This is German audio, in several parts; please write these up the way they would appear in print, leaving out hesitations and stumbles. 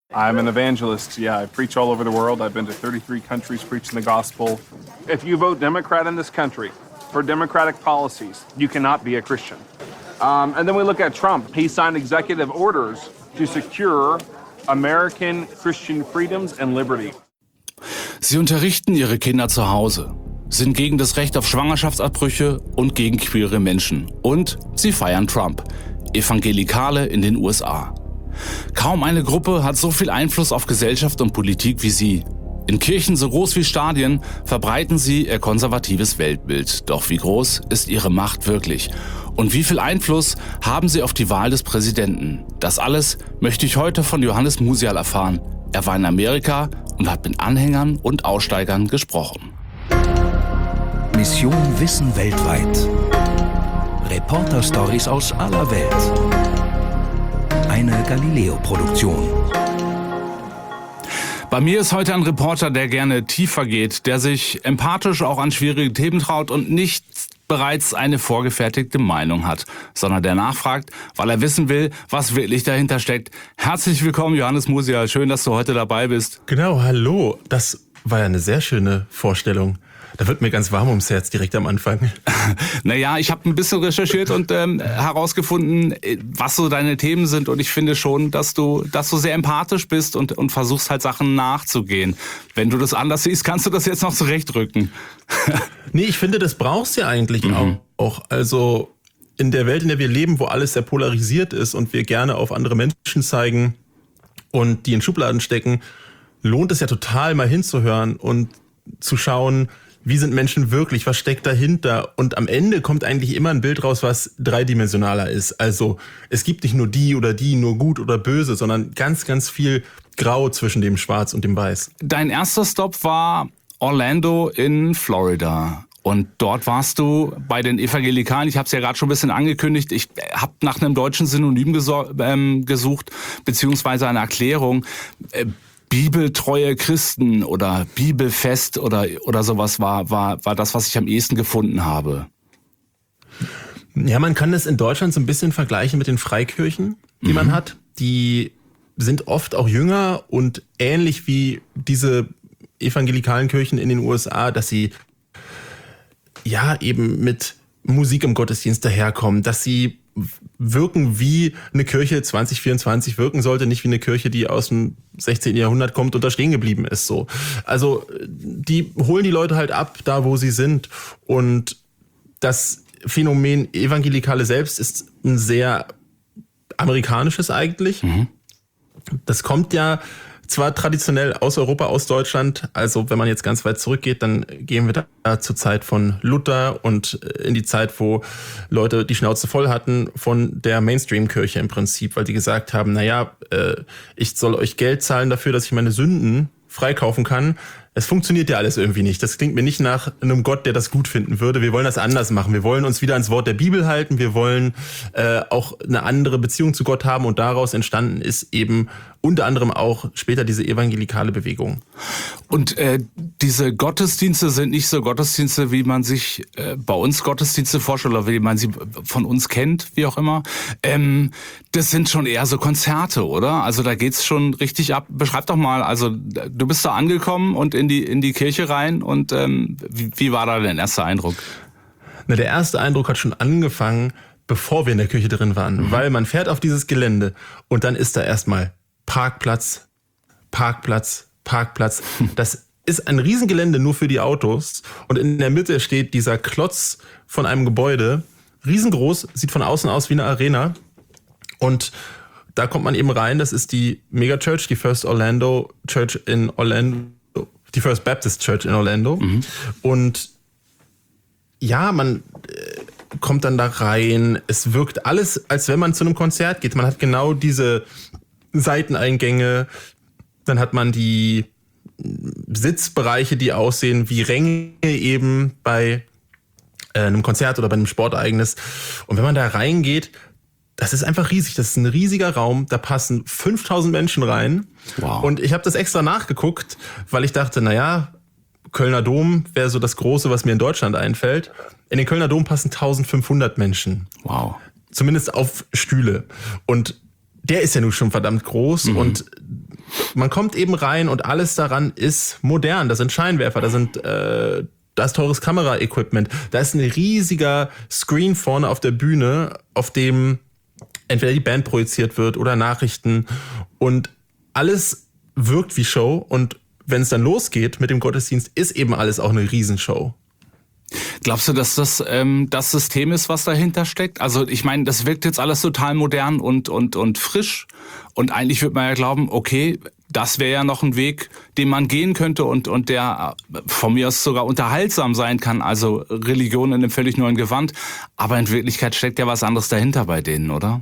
I'm an evangelist. Yeah, I preach all over the world. I've been to 33 countries preaching the gospel. If you vote Democrat in this country for democratic policies, you cannot be a Christian. And then we look at Trump. He signed executive orders to secure American Christian freedoms and liberty. Sie unterrichten ihre Kinder zu Hause, sind gegen das Recht auf Schwangerschaftsabbrüche und gegen queere Menschen. Und sie feiern Trump, Evangelikale in den USA. Kaum eine Gruppe hat so viel Einfluss auf Gesellschaft und Politik wie sie. In Kirchen so groß wie Stadien verbreiten sie ihr konservatives Weltbild. Doch wie groß ist ihre Macht wirklich? Und wie viel Einfluss haben sie auf die Wahl des Präsidenten? Das alles möchte ich heute von Johannes Musial erfahren. Er war in Amerika und hat mit Anhängern und Aussteigern gesprochen. Mission Wissen weltweit. Reporter-Stories aus aller Welt. Eine Galileo-Produktion. Bei mir ist heute ein Reporter, der gerne tiefer geht, der sich empathisch auch an schwierige Themen traut und nicht bereits eine vorgefertigte Meinung hat, sondern der nachfragt, weil er wissen will, was wirklich dahinter steckt. Herzlich willkommen, Johannes Musial. Schön, dass du heute dabei bist. Genau, hallo. Das war ja eine sehr schöne Vorstellung. Da wird mir ganz warm ums Herz direkt am Anfang. Naja, ich habe ein bisschen recherchiert und herausgefunden, was so deine Themen sind. Und ich finde schon, dass du sehr empathisch bist und versuchst halt Sachen nachzugehen. Wenn du das anders siehst, kannst du das jetzt noch zurechtrücken. Nee, ich finde, das brauchst du ja eigentlich auch. Also in der Welt, in der wir leben, wo alles sehr polarisiert ist und wir gerne auf andere Menschen zeigen und die in Schubladen stecken, lohnt es ja total, mal hinzuhören und zu schauen, wie sind Menschen wirklich, was steckt dahinter? Und am Ende kommt eigentlich immer ein Bild raus, was dreidimensionaler ist. Also es gibt nicht nur die oder die, nur gut oder böse, sondern ganz, ganz viel Grau zwischen dem Schwarz und dem Weiß. Dein erster Stopp war Orlando in Florida. Und dort warst du bei den Evangelikalen. Ich habe es ja gerade schon ein bisschen angekündigt. Ich habe nach einem deutschen Synonym gesucht, beziehungsweise eine Erklärung. Bibeltreue Christen oder Bibelfest oder sowas war das, was ich am ehesten gefunden habe. Ja, man kann das in Deutschland so ein bisschen vergleichen mit den Freikirchen, die man hat. Die sind oft auch jünger und ähnlich wie diese evangelikalen Kirchen in den USA, dass sie ja eben mit Musik im Gottesdienst daherkommen, dass sie wirken wie eine Kirche 2024 wirken sollte, nicht wie eine Kirche, die aus dem 16. Jahrhundert kommt und da stehen geblieben ist. So. Also die holen die Leute halt ab, da wo sie sind. Und das Phänomen Evangelikale selbst ist ein sehr amerikanisches eigentlich. Das kommt ja zwar traditionell aus Europa, aus Deutschland, also wenn man jetzt ganz weit zurückgeht, dann gehen wir da zur Zeit von Luther und in die Zeit, wo Leute die Schnauze voll hatten von der Mainstream-Kirche im Prinzip, weil die gesagt haben, naja, ich soll euch Geld zahlen dafür, dass ich meine Sünden freikaufen kann. Es funktioniert ja alles irgendwie nicht. Das klingt mir nicht nach einem Gott, der das gut finden würde. Wir wollen das anders machen. Wir wollen uns wieder ans Wort der Bibel halten. Wir wollen auch eine andere Beziehung zu Gott haben. Und daraus entstanden ist eben unter anderem auch später diese evangelikale Bewegung. Und diese Gottesdienste sind nicht so Gottesdienste, wie man sich bei uns Gottesdienste vorstellt oder wie man sie von uns kennt, wie auch immer. Das sind schon eher so Konzerte, oder? Also da geht's schon richtig ab. Beschreib doch mal, also du bist da angekommen und in die Kirche rein und wie war da dein erster Eindruck? Na, der erste Eindruck hat schon angefangen, bevor wir in der Kirche drin waren, weil man fährt auf dieses Gelände und dann ist da erstmal Parkplatz. Das ist ein Riesengelände nur für die Autos und in der Mitte steht dieser Klotz von einem Gebäude, riesengroß, sieht von außen aus wie eine Arena und da kommt man eben rein, das ist die Megachurch, die First Orlando Church in Orlando, die First Baptist Church in Orlando und ja, man kommt dann da rein, es wirkt alles, als wenn man zu einem Konzert geht, man hat genau diese Seiteneingänge, dann hat man die Sitzbereiche, die aussehen wie Ränge eben bei einem Konzert oder bei einem Sportereignis. Und wenn man da reingeht, das ist einfach riesig. Das ist ein riesiger Raum. Da passen 5000 Menschen rein. Wow. Und ich habe das extra nachgeguckt, weil ich dachte, naja, Kölner Dom wäre so das Große, was mir in Deutschland einfällt. In den Kölner Dom passen 1500 Menschen. Wow. Zumindest auf Stühle. Und der ist ja nun schon verdammt groß und man kommt eben rein und alles daran ist modern. Da sind Scheinwerfer, da ist teures Kameraequipment, da ist ein riesiger Screen vorne auf der Bühne, auf dem entweder die Band projiziert wird oder Nachrichten und alles wirkt wie Show und wenn es dann losgeht mit dem Gottesdienst, ist eben alles auch eine Riesenshow. Glaubst du, dass das das System ist, was dahinter steckt? Also ich meine, das wirkt jetzt alles total modern und frisch. Und eigentlich würde man ja glauben, okay, das wäre ja noch ein Weg, den man gehen könnte und der von mir aus sogar unterhaltsam sein kann. Also Religion in einem völlig neuen Gewand. Aber in Wirklichkeit steckt ja was anderes dahinter bei denen, oder?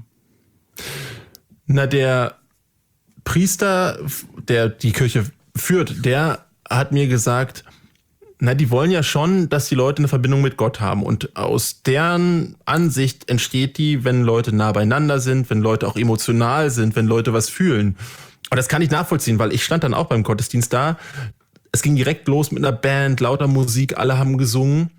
Na, der Priester, der die Kirche führt, der hat mir gesagt, na, die wollen ja schon, dass die Leute eine Verbindung mit Gott haben. Und aus deren Ansicht entsteht die, wenn Leute nah beieinander sind, wenn Leute auch emotional sind, wenn Leute was fühlen. Und das kann ich nachvollziehen, weil ich stand dann auch beim Gottesdienst da. Es ging direkt los mit einer Band, lauter Musik, alle haben gesungen.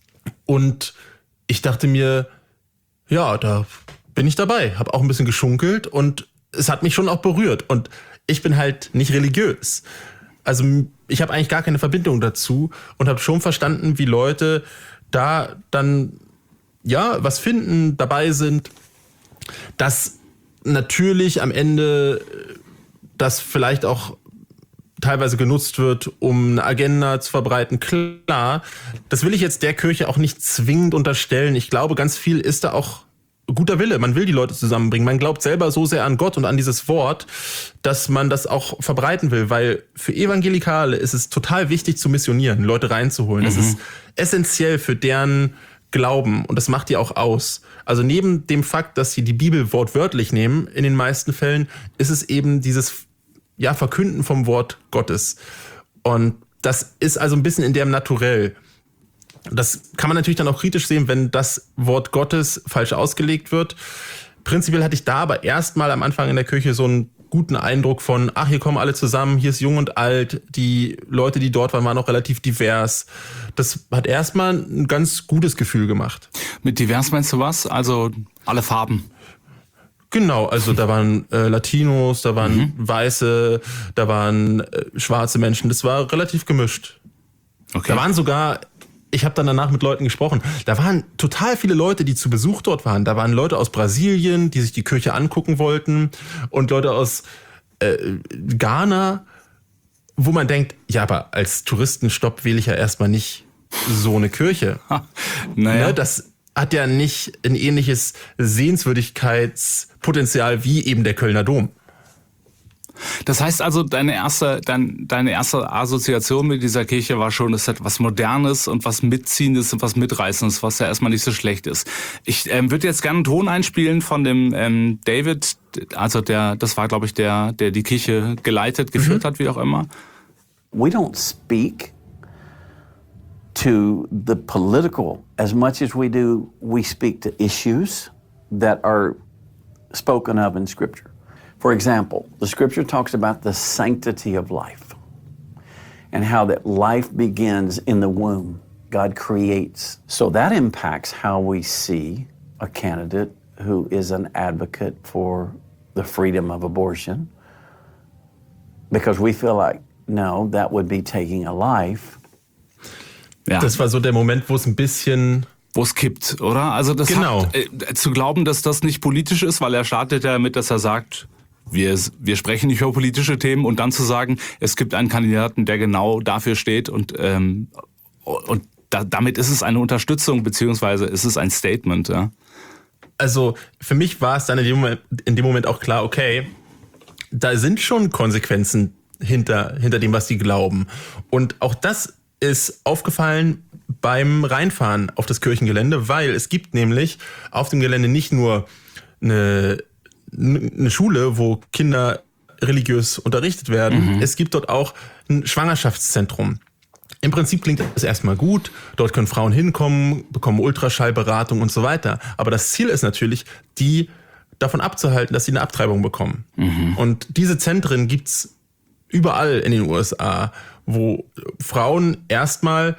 Und ich dachte mir, ja, da bin ich dabei. Habe auch ein bisschen geschunkelt und es hat mich schon auch berührt. Und ich bin halt nicht religiös. Also ich habe eigentlich gar keine Verbindung dazu und habe schon verstanden, wie Leute da dann ja was finden, dabei sind, dass natürlich am Ende das vielleicht auch teilweise genutzt wird, um eine Agenda zu verbreiten. Klar, das will ich jetzt der Kirche auch nicht zwingend unterstellen. Ich glaube, ganz viel ist da auch guter Wille. Man will die Leute zusammenbringen. Man glaubt selber so sehr an Gott und an dieses Wort, dass man das auch verbreiten will, weil für Evangelikale ist es total wichtig zu missionieren, Leute reinzuholen. Das ist essentiell für deren Glauben und das macht die auch aus. Also neben dem Fakt, dass sie die Bibel wortwörtlich nehmen, in den meisten Fällen, ist es eben dieses Verkünden vom Wort Gottes. Und das ist also ein bisschen in dem Naturell. Das kann man natürlich dann auch kritisch sehen, wenn das Wort Gottes falsch ausgelegt wird. Prinzipiell hatte ich da aber erstmal am Anfang in der Kirche so einen guten Eindruck von, ach, hier kommen alle zusammen, hier ist jung und alt, die Leute, die dort waren auch relativ divers. Das hat erstmal ein ganz gutes Gefühl gemacht. Mit divers meinst du was? Also alle Farben? Genau, also da waren Latinos, da waren Weiße, da waren schwarze Menschen, das war relativ gemischt. Okay. Da waren sogar... Ich habe dann danach mit Leuten gesprochen. Da waren total viele Leute, die zu Besuch dort waren. Da waren Leute aus Brasilien, die sich die Kirche angucken wollten und Leute aus Ghana, wo man denkt, ja, aber als Touristenstopp wähle ich ja erstmal nicht so eine Kirche. Naja. Ne, das hat ja nicht ein ähnliches Sehenswürdigkeitspotenzial wie eben der Kölner Dom. Das heißt also, deine erste Assoziation mit dieser Kirche war schon, es hat was Modernes und was Mitziehendes und was Mitreißendes, was ja erstmal nicht so schlecht ist. Ich würde jetzt gerne einen Ton einspielen von dem David, also das war, glaube ich, der die Kirche geführt hat, wie auch immer. We don't speak to the political as much as we speak to issues that are spoken of in Scripture. For example, the Scripture talks about the sanctity of life and how that life begins in the womb. God creates. So that impacts how we see a candidate who is an advocate for the freedom of abortion, because we feel like, no, that would be taking a life. Ja. Das war so der Moment, wo es ein bisschen... Wo es kippt, oder? Also das Genau. Zu glauben, dass das nicht politisch ist, weil er startet ja damit, dass er sagt, wir sprechen nicht über politische Themen und dann zu sagen, es gibt einen Kandidaten, der genau dafür steht und damit ist es eine Unterstützung, beziehungsweise ist es ein Statement, ja. Also für mich war es dann in dem Moment auch klar, okay, da sind schon Konsequenzen hinter dem, was die glauben. Und auch das ist aufgefallen beim Reinfahren auf das Kirchengelände, weil es gibt nämlich auf dem Gelände nicht nur eine Schule, wo Kinder religiös unterrichtet werden. Es gibt dort auch ein Schwangerschaftszentrum. Im Prinzip klingt das erstmal gut. Dort können Frauen hinkommen, bekommen Ultraschallberatung und so weiter. Aber das Ziel ist natürlich, die davon abzuhalten, dass sie eine Abtreibung bekommen. Und diese Zentren gibt's überall in den USA, wo Frauen erstmal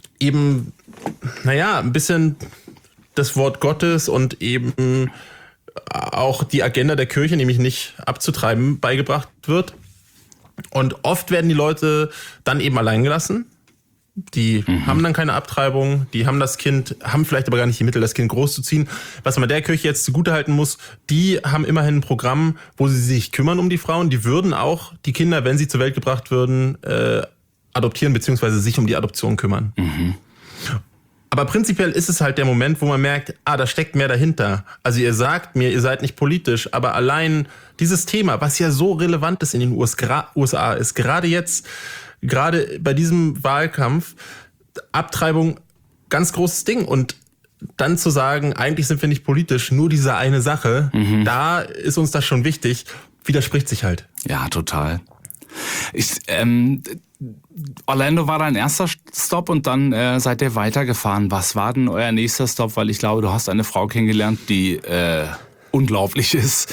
eben, ein bisschen das Wort Gottes und eben auch die Agenda der Kirche, nämlich nicht abzutreiben, beigebracht wird. Und oft werden die Leute dann eben allein gelassen. Die haben dann keine Abtreibung, die haben das Kind, haben vielleicht aber gar nicht die Mittel, das Kind großzuziehen. Was man der Kirche jetzt zugutehalten muss, die haben immerhin ein Programm, wo sie sich kümmern um die Frauen. Die würden auch die Kinder, wenn sie zur Welt gebracht würden, adoptieren bzw. sich um die Adoption kümmern. Aber prinzipiell ist es halt der Moment, wo man merkt, da steckt mehr dahinter. Also ihr sagt mir, ihr seid nicht politisch, aber allein dieses Thema, was ja so relevant ist in den USA ist, gerade jetzt, gerade bei diesem Wahlkampf, Abtreibung, ganz großes Ding. Und dann zu sagen, eigentlich sind wir nicht politisch, nur diese eine Sache, da ist uns das schon wichtig, widerspricht sich halt. Ja, total. Orlando war dein erster Stop und dann seid ihr weitergefahren. Was war denn euer nächster Stop? Weil ich glaube, du hast eine Frau kennengelernt, die unglaublich ist.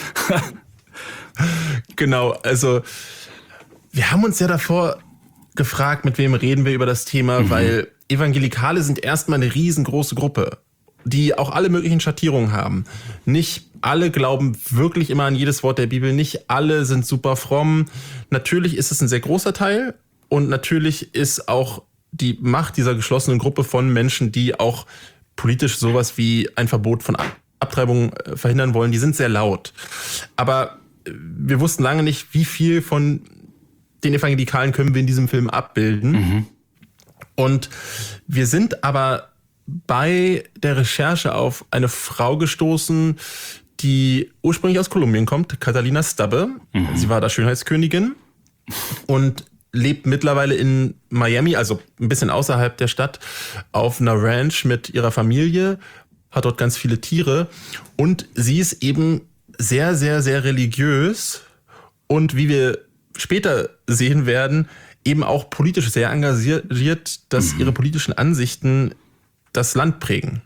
Genau, also wir haben uns ja davor gefragt, mit wem reden wir über das Thema, weil Evangelikale sind erstmal eine riesengroße Gruppe, die auch alle möglichen Schattierungen haben. Nicht alle glauben wirklich immer an jedes Wort der Bibel, nicht alle sind super fromm. Natürlich ist es ein sehr großer Teil und natürlich ist auch die Macht dieser geschlossenen Gruppe von Menschen, die auch politisch sowas wie ein Verbot von Abtreibung verhindern wollen, die sind sehr laut. Aber wir wussten lange nicht, wie viel von den Evangelikalen können wir in diesem Film abbilden. Und wir sind aber bei der Recherche auf eine Frau gestoßen, die ursprünglich aus Kolumbien kommt, Catalina Stubbe. Sie war da Schönheitskönigin und lebt mittlerweile in Miami, also ein bisschen außerhalb der Stadt, auf einer Ranch mit ihrer Familie, hat dort ganz viele Tiere und sie ist eben sehr, sehr, sehr religiös und wie wir später sehen werden, eben auch politisch sehr engagiert, dass ihre politischen Ansichten das Land prägen.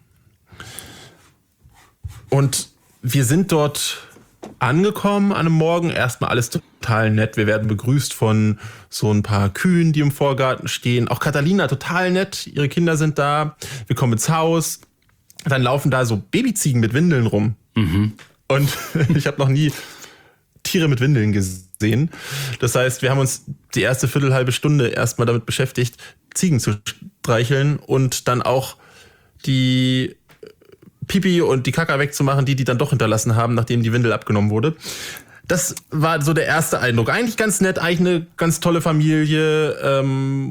Und wir sind dort angekommen an einem Morgen, erstmal alles total nett. Wir werden begrüßt von so ein paar Kühen, die im Vorgarten stehen. Auch Catalina, total nett, ihre Kinder sind da. Wir kommen ins Haus, dann laufen da so Babyziegen mit Windeln rum. Und ich habe noch nie Tiere mit Windeln gesehen. Das heißt, wir haben uns die erste halbe Stunde erstmal damit beschäftigt, Ziegen zu streicheln und dann auch die Pipi und die Kaka wegzumachen, die dann doch hinterlassen haben, nachdem die Windel abgenommen wurde. Das war so der erste Eindruck. Eigentlich ganz nett, eigentlich eine ganz tolle Familie.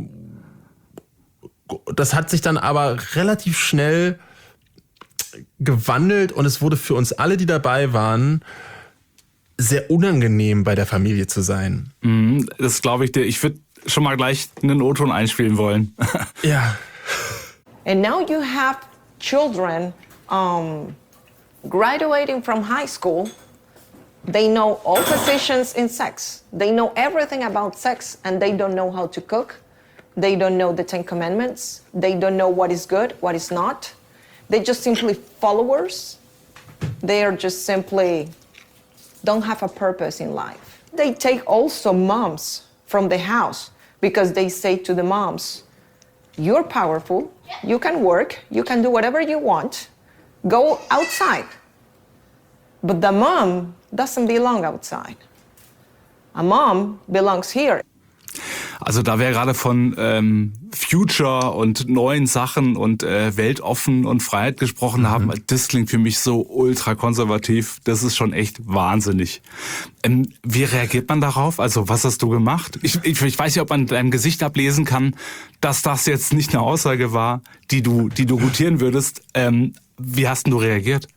Das hat sich dann aber relativ schnell gewandelt und es wurde für uns alle, die dabei waren, sehr unangenehm, bei der Familie zu sein. Das glaube ich dir. Ich würde schon mal gleich einen O-Ton einspielen wollen. Ja. And now you have children graduating from high school. They know all positions in sex. They know everything about sex and they don't know how to cook. They don't know the 10 Commandments. They don't know what is good, what is not. They're just simply followers. They are just simply don't have a purpose in life. They take also moms from the house because they say to the moms, you're powerful, you can work, you can do whatever you want, go outside. But the mom doesn't belong outside. A mom belongs here. Also da wir gerade von Future und neuen Sachen und weltoffen und Freiheit gesprochen haben, das klingt für mich so ultra konservativ. Das ist schon echt wahnsinnig. Wie reagiert man darauf? Also was hast du gemacht? Ich weiß nicht, ob man deinem Gesicht ablesen kann, dass das jetzt nicht eine Aussage war, die du gutieren würdest. Wie hast denn du reagiert?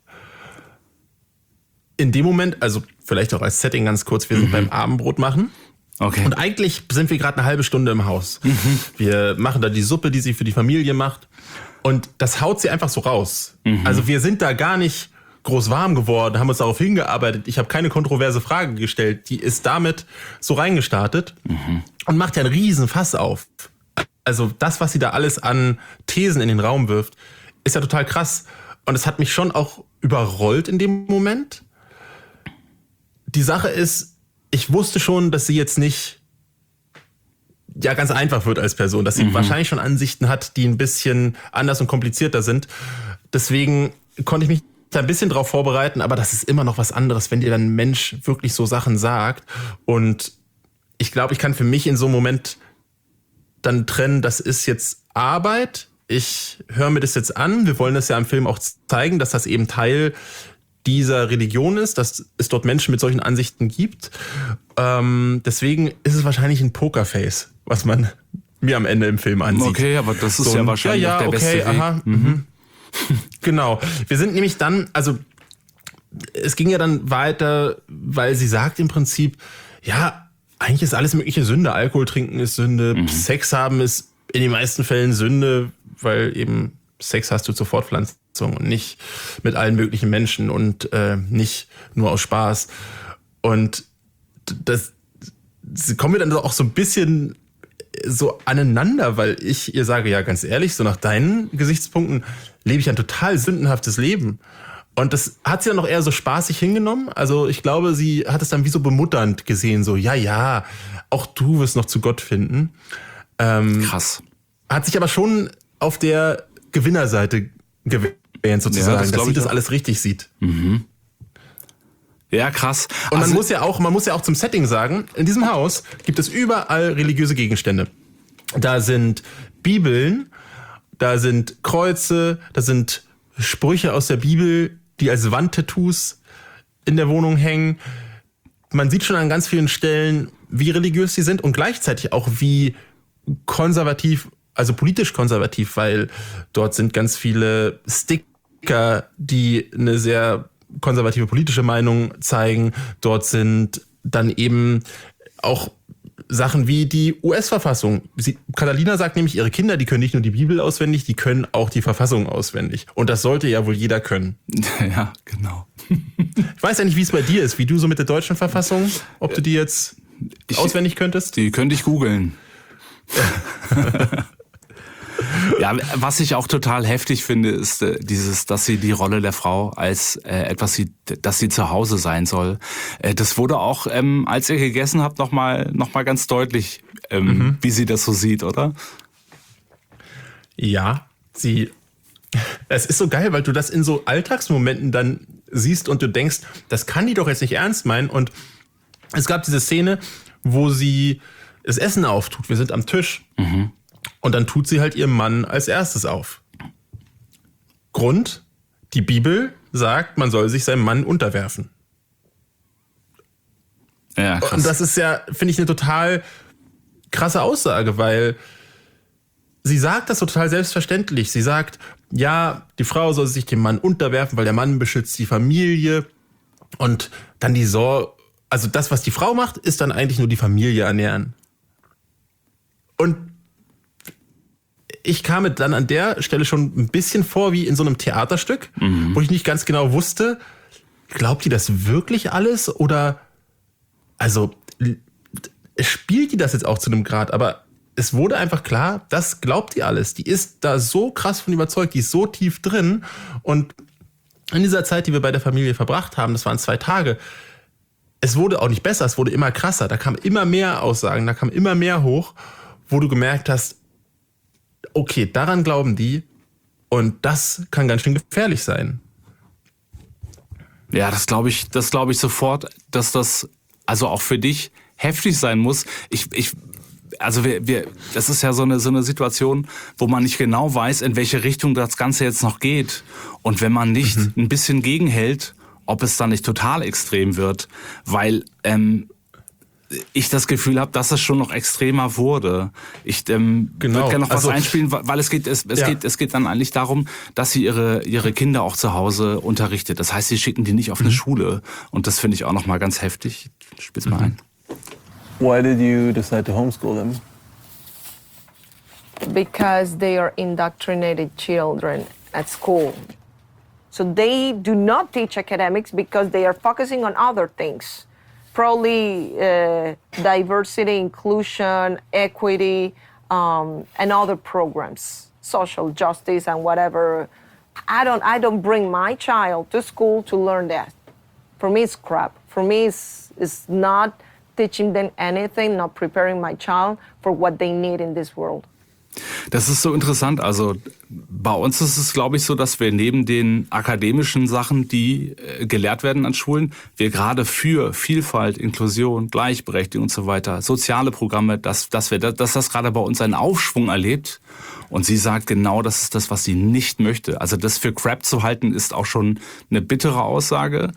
In dem Moment, also vielleicht auch als Setting ganz kurz, wir sind beim Abendbrot machen. Okay. Und eigentlich sind wir gerade eine halbe Stunde im Haus. Wir machen da die Suppe, die sie für die Familie macht. Und das haut sie einfach so raus. Also wir sind da gar nicht groß warm geworden, haben uns darauf hingearbeitet. Ich habe keine kontroverse Frage gestellt. Die ist damit so reingestartet und macht ja einen riesen Fass auf. Also das, was sie da alles an Thesen in den Raum wirft, ist ja total krass. Und es hat mich schon auch überrollt in dem Moment. Die Sache ist, ich wusste schon, dass sie jetzt nicht ganz einfach wird als Person, dass sie wahrscheinlich schon Ansichten hat, die ein bisschen anders und komplizierter sind. Deswegen konnte ich mich da ein bisschen drauf vorbereiten, aber das ist immer noch was anderes, wenn dir dann ein Mensch wirklich so Sachen sagt. Und ich glaube, ich kann für mich in so einem Moment dann trennen, das ist jetzt Arbeit. Ich höre mir das jetzt an. Wir wollen das ja im Film auch zeigen, dass das eben Teil dieser Religion ist, dass es dort Menschen mit solchen Ansichten gibt. Deswegen ist es wahrscheinlich ein Pokerface, was man mir am Ende im Film ansieht. Okay, aber das ist ja wahrscheinlich auch der beste Weg. Aha, Genau. Wir sind nämlich dann, also es ging ja dann weiter, weil sie sagt im Prinzip, ja, eigentlich ist alles mögliche Sünde. Alkohol trinken ist Sünde, Sex haben ist in den meisten Fällen Sünde, weil eben Sex hast du zur Fortpflanzung und nicht mit allen möglichen Menschen und nicht nur aus Spaß. Und das kommen wir dann auch so ein bisschen so aneinander, weil ich ihr sage, ja, ganz ehrlich, so nach deinen Gesichtspunkten lebe ich ein total sündenhaftes Leben. Und das hat sie dann noch eher so spaßig hingenommen. Also ich glaube, sie hat es dann wie so bemutternd gesehen, so, ja, auch du wirst noch zu Gott finden. Krass. Hat sich aber schon auf der Gewinnerseite gewähnt, sozusagen, dass sie das alles richtig sieht. Ja, krass. Und man muss ja auch zum Setting sagen, in diesem Haus gibt es überall religiöse Gegenstände. Da sind Bibeln, da sind Kreuze, da sind Sprüche aus der Bibel, die als Wandtattoos in der Wohnung hängen. Man sieht schon an ganz vielen Stellen, wie religiös sie sind und gleichzeitig auch wie konservativ, also politisch konservativ, weil dort sind ganz viele Sticker, die eine sehr konservative politische Meinung zeigen. Dort sind dann eben auch Sachen wie die US-Verfassung. Catalina sagt nämlich, ihre Kinder, die können nicht nur die Bibel auswendig, die können auch die Verfassung auswendig. Und das sollte ja wohl jeder können. Ja, genau. Ich weiß ja nicht, wie es bei dir ist, wie du so mit der deutschen Verfassung, ob du die jetzt auswendig könntest? Die könnte ich googeln. Ja, was ich auch total heftig finde, ist dass sie die Rolle der Frau als etwas sieht, dass sie zu Hause sein soll. Das wurde auch, als ihr gegessen habt, noch mal ganz deutlich, wie sie das so sieht, oder? Ja, es ist so geil, weil du das in so Alltagsmomenten dann siehst und du denkst, das kann die doch jetzt nicht ernst meinen. Und es gab diese Szene, wo sie das Essen auftut. Wir sind am Tisch. Und dann tut sie halt ihrem Mann als erstes auf. Grund, die Bibel sagt, man soll sich seinem Mann unterwerfen. Ja, krass. Und das ist ja, finde ich, eine total krasse Aussage, weil sie sagt das so total selbstverständlich. Sie sagt, ja, die Frau soll sich dem Mann unterwerfen, weil der Mann beschützt die Familie. Und dann also das, was die Frau macht, ist dann eigentlich nur die Familie ernähren. Und ich kam mir dann an der Stelle schon ein bisschen vor wie in so einem Theaterstück, wo ich nicht ganz genau wusste, glaubt die das wirklich alles oder, also spielt die das jetzt auch zu einem Grad, aber es wurde einfach klar, das glaubt die alles. Die ist da so krass von überzeugt, die ist so tief drin und in dieser Zeit, die wir bei der Familie verbracht haben, das waren 2 Tage, es wurde auch nicht besser, es wurde immer krasser, da kamen immer mehr Aussagen, da kam immer mehr hoch, wo du gemerkt hast, okay, daran glauben die und das kann ganz schön gefährlich sein. Ja, das glaube ich sofort, dass das also auch für dich heftig sein muss. Das ist ja so eine Situation, wo man nicht genau weiß, in welche Richtung das Ganze jetzt noch geht. Und wenn man nicht ein bisschen gegenhält, ob es dann nicht total extrem wird, weil ich das Gefühl habe, dass es schon noch extremer wurde. Ich würde gerne noch was einspielen, weil es geht dann eigentlich darum, dass sie ihre Kinder auch zu Hause unterrichtet. Das heißt, sie schicken die nicht auf eine Schule. Und das finde ich auch noch mal ganz heftig. Ich spiel's mal ein. Why did you decide to homeschool them? Because they are indoctrinated children at school. So they do not teach academics because they are focusing on other things. Probably diversity, inclusion, equity, and other programs, social justice and whatever. I don't bring my child to school to learn that. For me, it's crap. For me, it's not teaching them anything, not preparing my child for what they need in this world. Das ist so interessant. Also bei uns ist es, glaube ich, so, dass wir neben den akademischen Sachen, die gelehrt werden an Schulen, wir gerade für Vielfalt, Inklusion, Gleichberechtigung und so weiter, soziale Programme, dass das gerade bei uns einen Aufschwung erlebt. Und sie sagt genau, das ist das, was sie nicht möchte. Also das für Crap zu halten, ist auch schon eine bittere Aussage.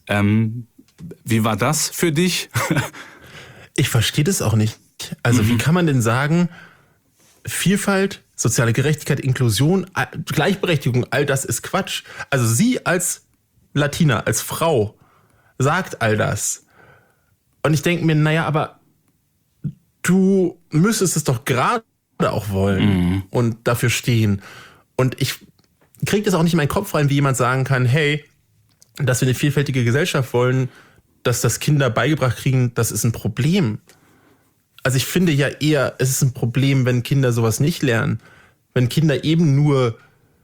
Wie war das für dich? Ich verstehe das auch nicht. Also wie kann man denn sagen, Vielfalt, soziale Gerechtigkeit, Inklusion, Gleichberechtigung, all das ist Quatsch. Also sie als Latina, als Frau, sagt all das. Und ich denke mir, naja, aber du müsstest es doch gerade auch wollen und dafür stehen. Und ich kriege das auch nicht in meinen Kopf rein, wie jemand sagen kann, hey, dass wir eine vielfältige Gesellschaft wollen, dass das Kinder beigebracht kriegen, das ist ein Problem. Also ich finde ja eher, es ist ein Problem, wenn Kinder sowas nicht lernen. Wenn Kinder eben nur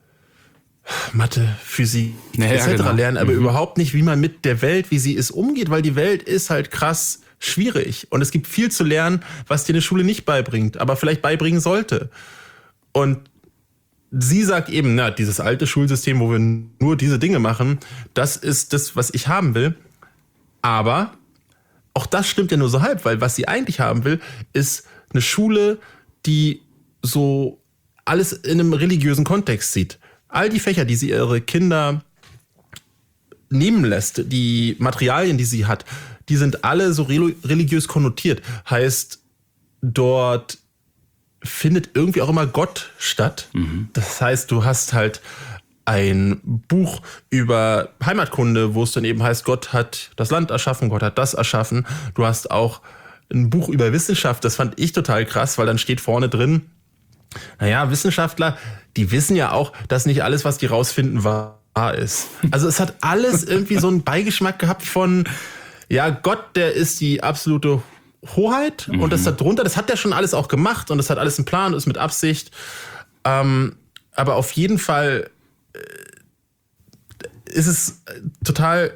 Mathe, Physik etc. lernen, aber überhaupt nicht, wie man mit der Welt, wie sie ist, umgeht, weil die Welt ist halt krass schwierig. Und es gibt viel zu lernen, was dir eine Schule nicht beibringt, aber vielleicht beibringen sollte. Und sie sagt eben, na, dieses alte Schulsystem, wo wir nur diese Dinge machen, das ist das, was ich haben will. Aber auch das stimmt ja nur so halb, weil was sie eigentlich haben will, ist eine Schule, die so alles in einem religiösen Kontext sieht. All die Fächer, die sie ihre Kinder nehmen lässt, die Materialien, die sie hat, die sind alle so religiös konnotiert. Heißt, dort findet irgendwie auch immer Gott statt. Das heißt, du hast halt ein Buch über Heimatkunde, wo es dann eben heißt, Gott hat das Land erschaffen, Gott hat das erschaffen. Du hast auch ein Buch über Wissenschaft, das fand ich total krass, weil dann steht vorne drin, naja, Wissenschaftler, die wissen ja auch, dass nicht alles, was die rausfinden, wahr ist. Also es hat alles irgendwie so einen Beigeschmack gehabt von, ja, Gott, der ist die absolute Hoheit und das da drunter, das hat der schon alles auch gemacht und das hat alles einen Plan und ist mit Absicht. Aber auf jeden Fall ist es total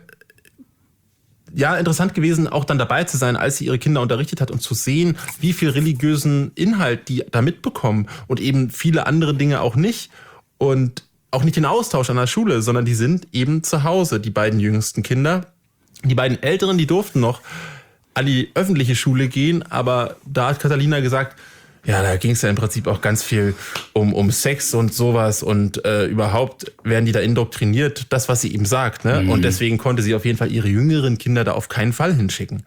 interessant gewesen, auch dann dabei zu sein, als sie ihre Kinder unterrichtet hat und zu sehen, wie viel religiösen Inhalt die da mitbekommen und eben viele andere Dinge auch nicht und auch nicht den Austausch an der Schule, sondern die sind eben zu Hause, die beiden jüngsten Kinder. Die beiden Älteren, die durften noch an die öffentliche Schule gehen, aber da hat Catalina gesagt, ja, da ging es ja im Prinzip auch ganz viel um Sex und sowas und überhaupt werden die da indoktriniert, das, was sie ihm sagt. Ne? Und deswegen konnte sie auf jeden Fall ihre jüngeren Kinder da auf keinen Fall hinschicken.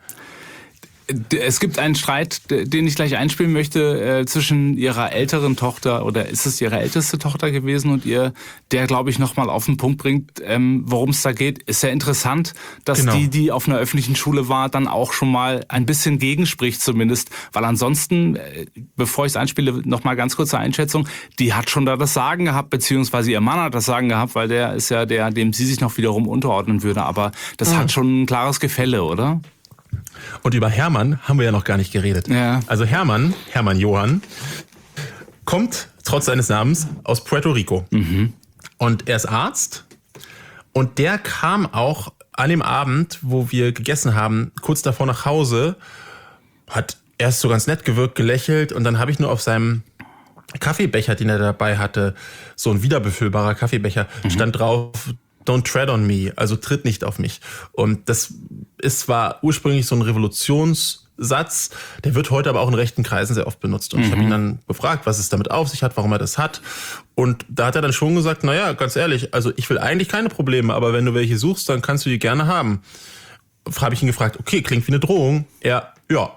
Es gibt einen Streit, den ich gleich einspielen möchte, zwischen ihrer älteren Tochter, oder ist es ihre älteste Tochter gewesen und ihr, der, glaube ich, nochmal auf den Punkt bringt, worum es da geht. Ist ja interessant, dass die auf einer öffentlichen Schule war, dann auch schon mal ein bisschen gegenspricht zumindest, weil ansonsten, bevor ich es einspiele, nochmal ganz kurze Einschätzung, die hat schon da das Sagen gehabt, beziehungsweise ihr Mann hat das Sagen gehabt, weil der ist ja der, dem sie sich noch wiederum unterordnen würde, aber das hat schon ein klares Gefälle, oder? Und über Hermann haben wir ja noch gar nicht geredet. Ja. Also Hermann Johann, kommt trotz seines Namens aus Puerto Rico. Und er ist Arzt. Und der kam auch an dem Abend, wo wir gegessen haben, kurz davor nach Hause, hat erst so ganz nett gewirkt, gelächelt. Und dann habe ich nur auf seinem Kaffeebecher, den er dabei hatte, so ein wiederbefüllbarer Kaffeebecher, stand drauf, Don't tread on me, also tritt nicht auf mich. Und das ist zwar ursprünglich so ein Revolutionssatz, der wird heute aber auch in rechten Kreisen sehr oft benutzt. Und ich habe ihn dann gefragt, was es damit auf sich hat, warum er das hat. Und da hat er dann schon gesagt, naja, ganz ehrlich, also ich will eigentlich keine Probleme, aber wenn du welche suchst, dann kannst du die gerne haben. Habe ich ihn gefragt, okay, klingt wie eine Drohung. Ja.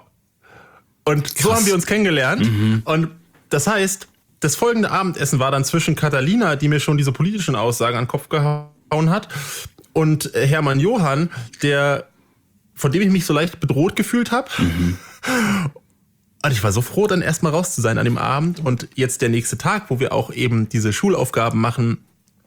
Und krass. So haben wir uns kennengelernt. Und das heißt, das folgende Abendessen war dann zwischen Catalina, die mir schon diese politischen Aussagen an den Kopf gehauen hat, und Hermann Johann, von dem ich mich so leicht bedroht gefühlt habe. Und ich war so froh, dann erstmal raus zu sein an dem Abend. Und jetzt der nächste Tag, wo wir auch eben diese Schulaufgaben machen,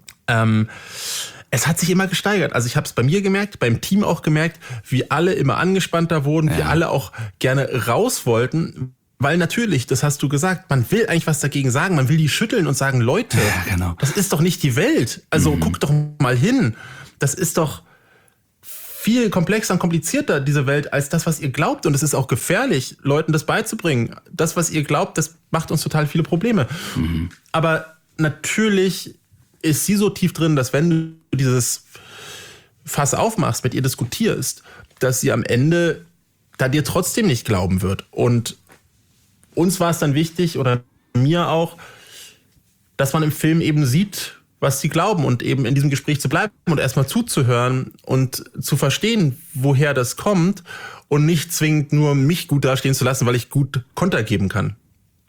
es hat sich immer gesteigert. Also ich habe es bei mir gemerkt, beim Team auch gemerkt, wie alle immer angespannter wurden, wie alle auch gerne raus wollten. Weil natürlich, das hast du gesagt, man will eigentlich was dagegen sagen, man will die schütteln und sagen, Leute, das ist doch nicht die Welt. Also guck doch mal hin. Das ist doch viel komplexer und komplizierter, diese Welt, als das, was ihr glaubt. Und es ist auch gefährlich, Leuten das beizubringen. Das, was ihr glaubt, das macht uns total viele Probleme. Aber natürlich ist sie so tief drin, dass wenn du dieses Fass aufmachst, mit ihr diskutierst, dass sie am Ende da dir trotzdem nicht glauben wird. Und uns war es dann wichtig, oder mir auch, dass man im Film eben sieht, was sie glauben und eben in diesem Gespräch zu bleiben und erstmal zuzuhören und zu verstehen, woher das kommt und nicht zwingend nur mich gut dastehen zu lassen, weil ich gut Konter geben kann.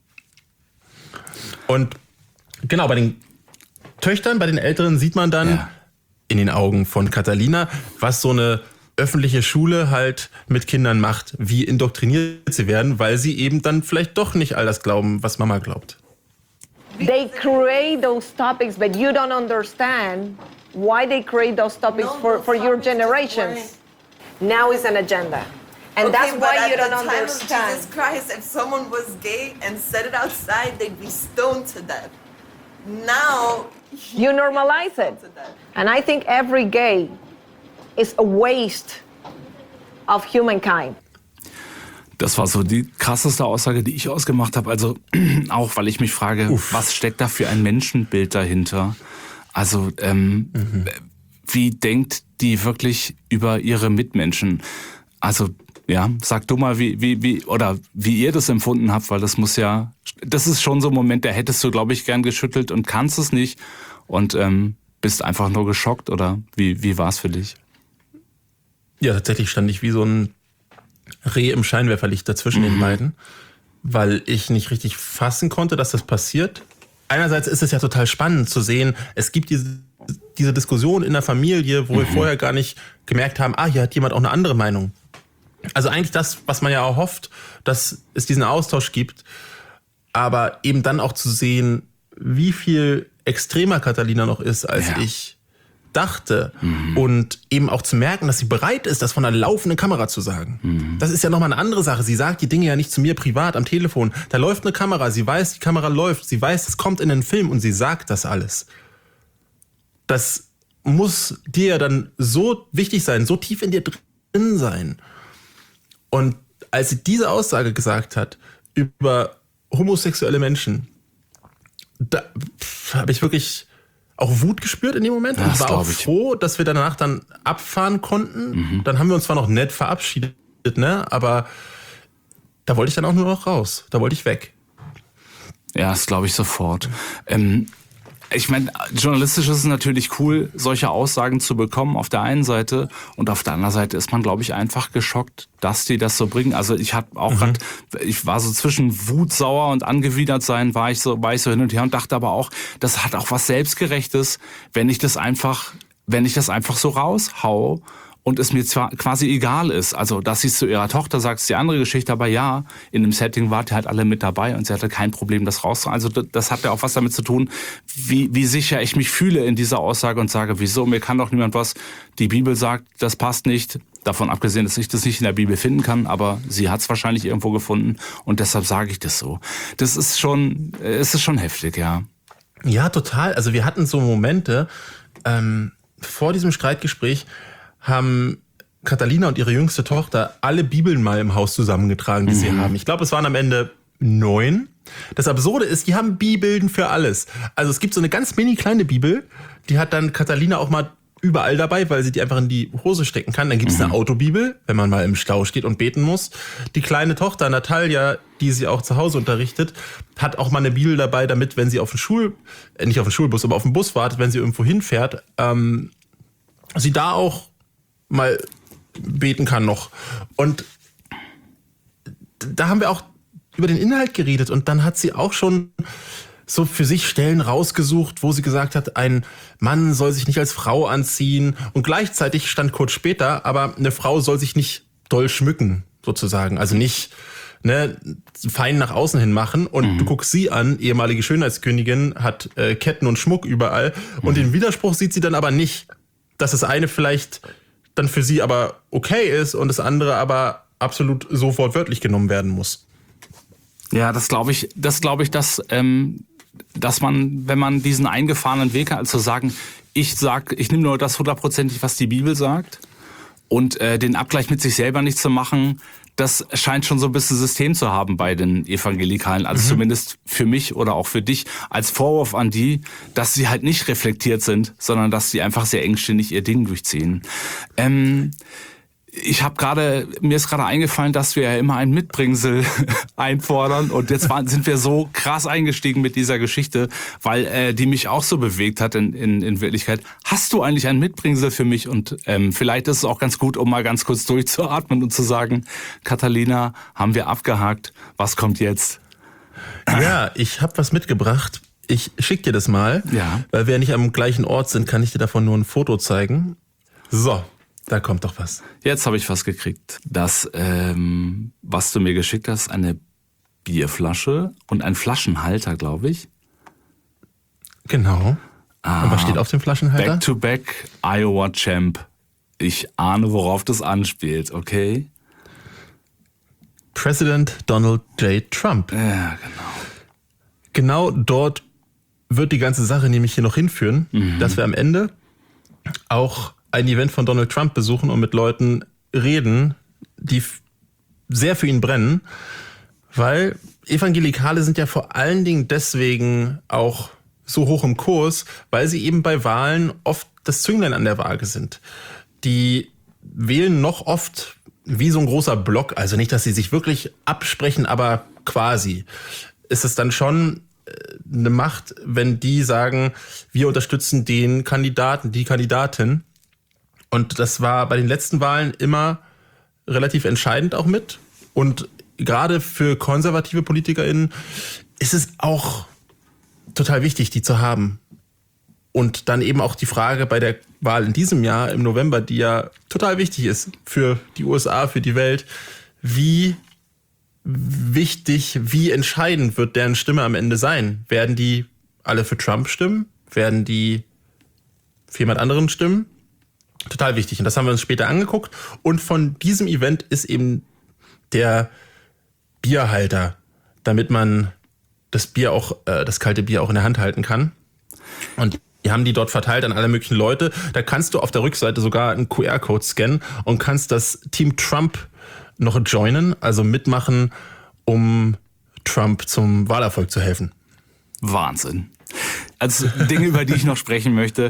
Und genau, bei den Töchtern, bei den Älteren sieht man dann in den Augen von Catalina, was so eine öffentliche Schule halt mit Kindern macht, wie indoktriniert sie werden, weil sie eben dann vielleicht doch nicht all das glauben, was Mama glaubt. They create those topics, but you don't understand why they create those topics for your generations. Now is an agenda. And that's why you don't understand. At the time of Jesus Christ, if someone was gay and said it outside, they'd be stoned to death. Now, you normalize it. And I think every gay is a waste of humankind. Das war so die krasseste Aussage, die ich ausgemacht habe. Also auch, weil ich mich frage, was steckt da für ein Menschenbild dahinter? Also wie denkt die wirklich über ihre Mitmenschen? Also ja, sag du mal, wie ihr das empfunden habt, weil das ist schon so ein Moment, da hättest du, glaube ich, gern geschüttelt und kannst es nicht und bist einfach nur geschockt, oder wie war es für dich? Ja, tatsächlich stand ich wie so ein Reh im Scheinwerferlicht dazwischen den beiden, weil ich nicht richtig fassen konnte, dass das passiert. Einerseits ist es ja total spannend zu sehen, es gibt diese Diskussion in der Familie, wo wir vorher gar nicht gemerkt haben, hier hat jemand auch eine andere Meinung. Also eigentlich das, was man ja auch hofft, dass es diesen Austausch gibt, aber eben dann auch zu sehen, wie viel extremer Catalina noch ist, als ich dachte. Und eben auch zu merken, dass sie bereit ist, das von einer laufenden Kamera zu sagen. Das ist ja nochmal eine andere Sache. Sie sagt die Dinge ja nicht zu mir privat am Telefon. Da läuft eine Kamera, sie weiß, die Kamera läuft, sie weiß, es kommt in den Film und sie sagt das alles. Das muss dir ja dann so wichtig sein, so tief in dir drin sein. Und als sie diese Aussage gesagt hat über homosexuelle Menschen, da habe ich wirklich auch Wut gespürt in dem Moment und war auch froh, dass wir danach dann abfahren konnten. Dann haben wir uns zwar noch nett verabschiedet, ne, aber da wollte ich dann auch nur noch raus. Da wollte ich weg. Ja, das glaube ich sofort. Ich meine, journalistisch ist es natürlich cool, solche Aussagen zu bekommen auf der einen Seite, und auf der anderen Seite ist man, glaube ich, einfach geschockt, dass die das so bringen. Also ich habe auch ich war so zwischen Wut, Sauer und angewidert sein, war ich so hin und her und dachte aber auch, das hat auch was Selbstgerechtes, wenn ich das einfach so raushau und es mir zwar quasi egal ist. Also, dass sie es zu ihrer Tochter sagt, ist die andere Geschichte, aber ja, in dem Setting wart ihr halt alle mit dabei und sie hatte kein Problem, das rauszuhauen. Also, das hat ja auch was damit zu tun, wie sicher ich mich fühle in dieser Aussage und sage, wieso, mir kann doch niemand was. Die Bibel sagt, das passt nicht. Davon abgesehen, dass ich das nicht in der Bibel finden kann, aber sie hat es wahrscheinlich irgendwo gefunden und deshalb sage ich das so. Es ist schon heftig, ja. Ja, total. Also wir hatten so Momente, vor diesem Streitgespräch haben Catalina und ihre jüngste Tochter alle Bibeln mal im Haus zusammengetragen, die sie haben. Ich glaube, es waren am Ende 9. Das Absurde ist, die haben Bibeln für alles. Also es gibt so eine ganz mini kleine Bibel, die hat dann Catalina auch mal überall dabei, weil sie die einfach in die Hose stecken kann. Dann gibt es eine Autobibel, wenn man mal im Stau steht und beten muss. Die kleine Tochter Natalia, die sie auch zu Hause unterrichtet, hat auch mal eine Bibel dabei, damit, wenn sie auf den nicht auf den Schulbus, aber auf den Bus wartet, wenn sie irgendwo hinfährt, sie da auch mal beten kann noch. Und da haben wir auch über den Inhalt geredet und dann hat sie auch schon so für sich Stellen rausgesucht, wo sie gesagt hat, ein Mann soll sich nicht als Frau anziehen und gleichzeitig stand kurz später, aber eine Frau soll sich nicht doll schmücken, sozusagen. Also nicht fein nach außen hin machen und du guckst sie an, ehemalige Schönheitskönigin, hat Ketten und Schmuck überall und den Widerspruch sieht sie dann aber nicht, dass das eine vielleicht dann für sie aber okay ist und das andere aber absolut so wortwörtlich genommen werden muss. Ja, das glaube ich, dass man, wenn man diesen eingefahrenen Weg hat, also sagen, ich nehme nur das 100%, was die Bibel sagt Und den Abgleich mit sich selber nicht zu machen, das scheint schon so ein bisschen System zu haben bei den Evangelikalen. Also zumindest für mich oder auch für dich als Vorwurf an die, dass sie halt nicht reflektiert sind, sondern dass sie einfach sehr engständig ihr Ding durchziehen. Mir ist gerade eingefallen, dass wir ja immer ein Mitbringsel einfordern und jetzt sind wir so krass eingestiegen mit dieser Geschichte, weil die mich auch so bewegt hat in Wirklichkeit. Hast du eigentlich ein Mitbringsel für mich? Und vielleicht ist es auch ganz gut, um mal ganz kurz durchzuatmen und zu sagen, Catalina, haben wir abgehakt, was kommt jetzt? Ja, ich habe was mitgebracht. Ich schicke dir das mal, weil wir ja nicht am gleichen Ort sind, kann ich dir davon nur ein Foto zeigen. So. Da kommt doch was. Jetzt habe ich was gekriegt. Das, was du mir geschickt hast, eine Bierflasche und ein Flaschenhalter, glaube ich. Genau. Und was steht auf dem Flaschenhalter? Back-to-back Iowa Champ. Ich ahne, worauf das anspielt, okay? President Donald J. Trump. Ja, genau. Genau dort wird die ganze Sache nämlich hier noch hinführen, dass wir am Ende auch ein Event von Donald Trump besuchen und mit Leuten reden, die sehr für ihn brennen, weil Evangelikale sind ja vor allen Dingen deswegen auch so hoch im Kurs, weil sie eben bei Wahlen oft das Zünglein an der Waage sind. Die wählen noch oft wie so ein großer Block, also nicht, dass sie sich wirklich absprechen, aber quasi ist es dann schon eine Macht, wenn die sagen, wir unterstützen den Kandidaten, die Kandidatin. Und das war bei den letzten Wahlen immer relativ entscheidend auch mit. Und gerade für konservative PolitikerInnen ist es auch total wichtig, die zu haben. Und dann eben auch die Frage bei der Wahl in diesem Jahr, im November, die ja total wichtig ist für die USA, für die Welt. Wie wichtig, wie entscheidend wird deren Stimme am Ende sein? Werden die alle für Trump stimmen? Werden die für jemand anderen stimmen? Total wichtig. Und das haben wir uns später angeguckt. Und von diesem Event ist eben der Bierhalter, damit man das Bier auch, das kalte Bier auch in der Hand halten kann. Und die haben die dort verteilt an alle möglichen Leute. Da kannst du auf der Rückseite sogar einen QR-Code scannen und kannst das Team Trump noch joinen, also mitmachen, um Trump zum Wahlerfolg zu helfen. Wahnsinn. Also Dinge, über die ich noch sprechen möchte.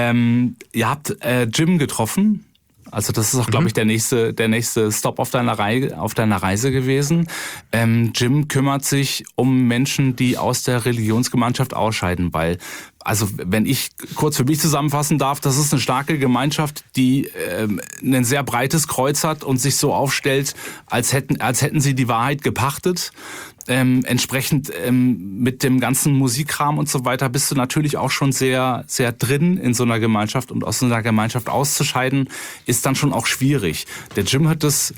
Ihr habt Jim getroffen. Also das ist auch, glaube ich, der nächste Stop auf deiner Reise gewesen. Jim kümmert sich um Menschen, die aus der Religionsgemeinschaft ausscheiden, weil, also wenn ich kurz für mich zusammenfassen darf, das ist eine starke Gemeinschaft, die ein sehr breites Kreuz hat und sich so aufstellt, als hätten sie die Wahrheit gepachtet. Entsprechend mit dem ganzen Musikkram und so weiter bist du natürlich auch schon sehr, sehr drin in so einer Gemeinschaft, und aus so einer Gemeinschaft auszuscheiden ist dann schon auch schwierig. Der Jim hat das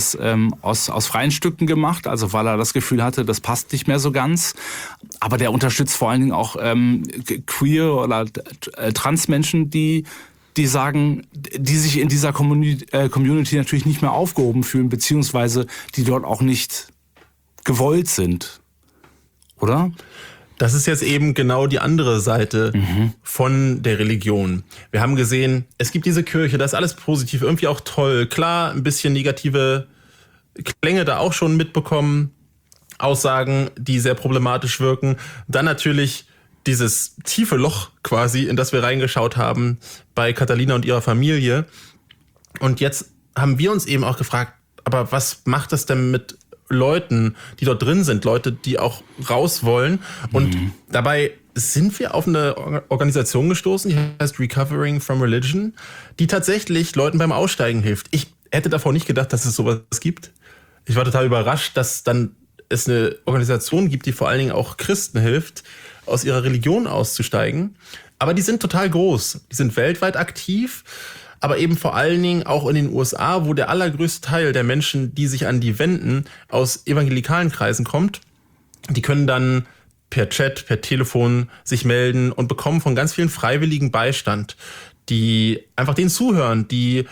aus freien Stücken gemacht, also weil er das Gefühl hatte, das passt nicht mehr so ganz. Aber der unterstützt vor allen Dingen auch queer oder Transmenschen, die sagen, die sich in dieser Community natürlich nicht mehr aufgehoben fühlen, beziehungsweise die dort auch nicht gewollt sind, oder? Das ist jetzt eben genau die andere Seite von der Religion. Wir haben gesehen, es gibt diese Kirche, das ist alles positiv, irgendwie auch toll. Klar, ein bisschen negative Klänge da auch schon mitbekommen, Aussagen, die sehr problematisch wirken. Dann natürlich dieses tiefe Loch quasi, in das wir reingeschaut haben bei Catalina und ihrer Familie. Und jetzt haben wir uns eben auch gefragt, aber was macht das denn mit Leuten, die dort drin sind, Leute, die auch raus wollen. Und dabei sind wir auf eine Organisation gestoßen, die heißt Recovering from Religion, die tatsächlich Leuten beim Aussteigen hilft. Ich hätte davor nicht gedacht, dass es sowas gibt. Ich war total überrascht, dass dann es eine Organisation gibt, die vor allen Dingen auch Christen hilft, aus ihrer Religion auszusteigen. Aber die sind total groß. Die sind weltweit aktiv, aber eben vor allen Dingen auch in den USA, wo der allergrößte Teil der Menschen, die sich an die wenden, aus evangelikalen Kreisen kommt. Die können dann per Chat, per Telefon sich melden und bekommen von ganz vielen Freiwilligen Beistand, die einfach denen zuhören, die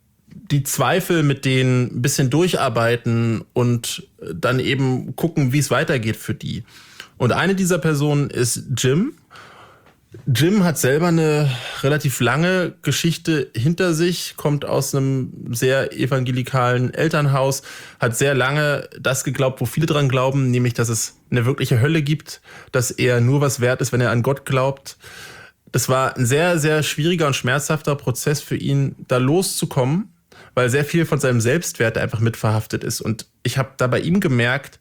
Zweifel mit denen ein bisschen durcharbeiten und dann eben gucken, wie es weitergeht für die. Und eine dieser Personen ist Jim. Jim hat selber eine relativ lange Geschichte hinter sich, kommt aus einem sehr evangelikalen Elternhaus, hat sehr lange das geglaubt, wo viele dran glauben, nämlich, dass es eine wirkliche Hölle gibt, dass er nur was wert ist, wenn er an Gott glaubt. Das war ein sehr, sehr schwieriger und schmerzhafter Prozess für ihn, da loszukommen, weil sehr viel von seinem Selbstwert einfach mit verhaftet ist. Und ich habe da bei ihm gemerkt,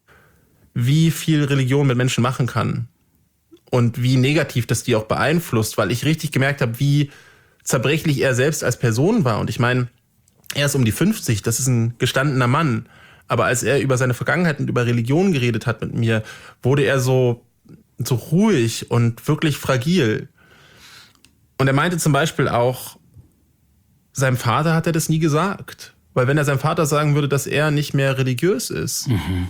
wie viel Religion mit Menschen machen kann. Und wie negativ das die auch beeinflusst, weil ich richtig gemerkt habe, wie zerbrechlich er selbst als Person war. Und ich meine, er ist um die 50, das ist ein gestandener Mann. Aber als er über seine Vergangenheit und über Religion geredet hat mit mir, wurde er so ruhig und wirklich fragil. Und er meinte zum Beispiel auch, seinem Vater hat er das nie gesagt. Weil wenn er seinem Vater sagen würde, dass er nicht mehr religiös ist,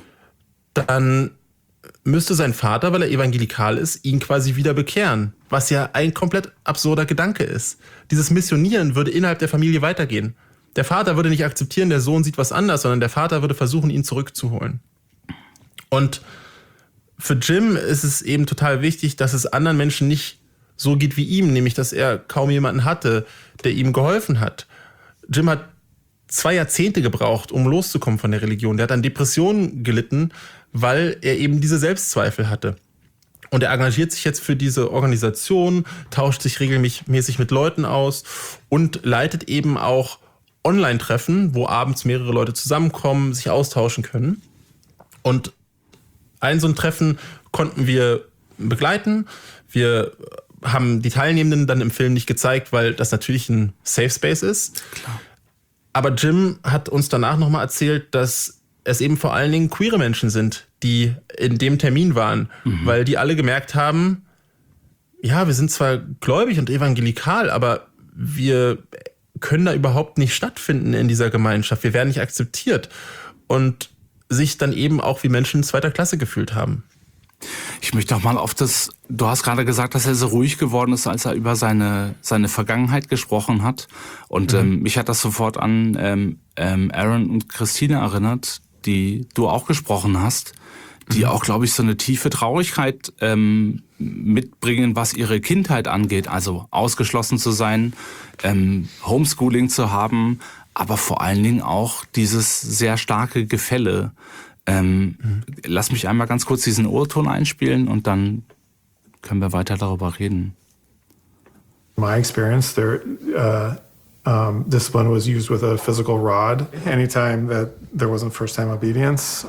dann müsste sein Vater, weil er evangelikal ist, ihn quasi wieder bekehren. Was ja ein komplett absurder Gedanke ist. Dieses Missionieren würde innerhalb der Familie weitergehen. Der Vater würde nicht akzeptieren, der Sohn sieht was anders, sondern der Vater würde versuchen, ihn zurückzuholen. Und für Jim ist es eben total wichtig, dass es anderen Menschen nicht so geht wie ihm, nämlich dass er kaum jemanden hatte, der ihm geholfen hat. Jim hat 2 Jahrzehnte gebraucht, um loszukommen von der Religion. Der hat an Depressionen gelitten, weil er eben diese Selbstzweifel hatte. Und er engagiert sich jetzt für diese Organisation, tauscht sich regelmäßig mit Leuten aus und leitet eben auch Online-Treffen, wo abends mehrere Leute zusammenkommen, sich austauschen können. Und ein so ein Treffen konnten wir begleiten. Wir haben die Teilnehmenden dann im Film nicht gezeigt, weil das natürlich ein Safe Space ist. Klar. Aber Jim hat uns danach nochmal erzählt, dass es eben vor allen Dingen queere Menschen sind, die in dem Termin waren, weil die alle gemerkt haben, ja, wir sind zwar gläubig und evangelikal, aber wir können da überhaupt nicht stattfinden in dieser Gemeinschaft. Wir werden nicht akzeptiert und sich dann eben auch wie Menschen zweiter Klasse gefühlt haben. Ich möchte noch mal auf das, du hast gerade gesagt, dass er so ruhig geworden ist, als er über seine Vergangenheit gesprochen hat. Und mich hat das sofort an Aaron und Christine erinnert, die du auch gesprochen hast, die auch, glaube ich, so eine tiefe Traurigkeit mitbringen, was ihre Kindheit angeht. Also ausgeschlossen zu sein, Homeschooling zu haben, aber vor allen Dingen auch dieses sehr starke Gefälle. Lass mich einmal ganz kurz diesen O-Ton einspielen und dann können wir weiter darüber reden. My experience, discipline was used with a physical rod. Anytime that there wasn't first-time obedience,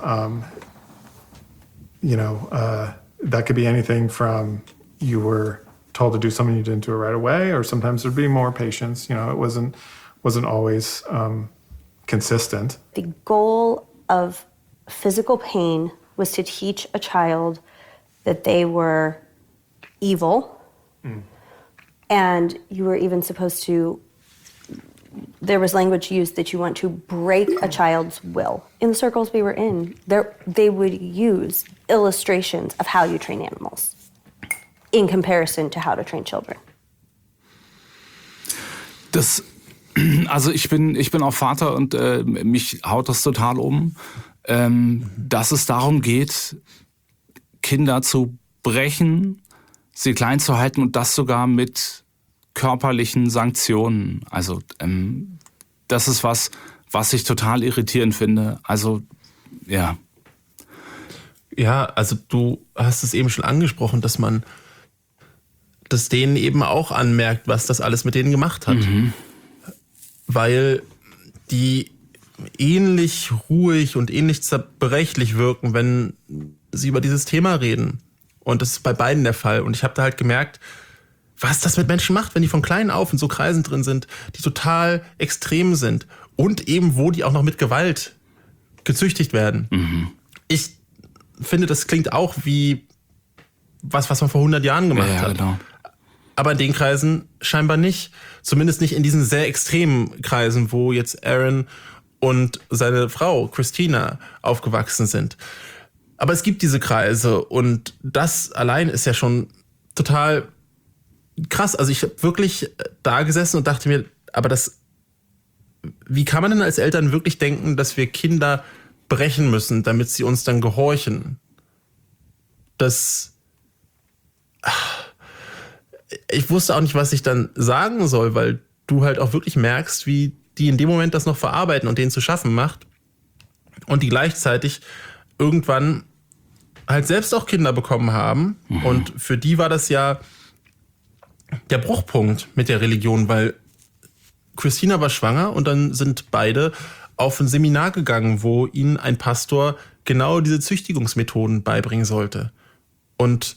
that could be anything from you were told to do something, you didn't do it right away, or sometimes there'd be more patience. It wasn't always consistent. The goal of physical pain was to teach a child that they were evil, and you were even supposed to, there was language used that you want to break a child's will. In the circles we were in, they would use illustrations of how you train animals in comparison to how to train children. Also ich bin auch Vater und mich haut das total um, dass es darum geht, Kinder zu brechen, sie klein zu halten und das sogar mit körperlichen Sanktionen. Also das ist was ich total irritierend finde. Also ja. Ja, also du hast es eben schon angesprochen, dass man das denen eben auch anmerkt, was das alles mit denen gemacht hat. Weil die ähnlich ruhig und ähnlich zerbrechlich wirken, wenn sie über dieses Thema reden. Und das ist bei beiden der Fall. Und ich habe da halt gemerkt, was das mit Menschen macht, wenn die von klein auf in so Kreisen drin sind, die total extrem sind. Und eben, wo die auch noch mit Gewalt gezüchtigt werden. Ich finde, das klingt auch wie was man vor 100 Jahren gemacht hat. Genau. Aber in den Kreisen scheinbar nicht. Zumindest nicht in diesen sehr extremen Kreisen, wo jetzt Aaron und seine Frau Christina aufgewachsen sind. Aber es gibt diese Kreise und das allein ist ja schon total krass. Also ich habe wirklich da gesessen und dachte mir, aber wie kann man denn als Eltern wirklich denken, dass wir Kinder brechen müssen, damit sie uns dann gehorchen? ich wusste auch nicht, was ich dann sagen soll, weil du halt auch wirklich merkst, wie die in dem Moment das noch verarbeiten und denen zu schaffen macht. Und die gleichzeitig irgendwann halt selbst auch Kinder bekommen haben. Und für die war das ja der Bruchpunkt mit der Religion, weil Christina war schwanger und dann sind beide auf ein Seminar gegangen, wo ihnen ein Pastor genau diese Züchtigungsmethoden beibringen sollte. Und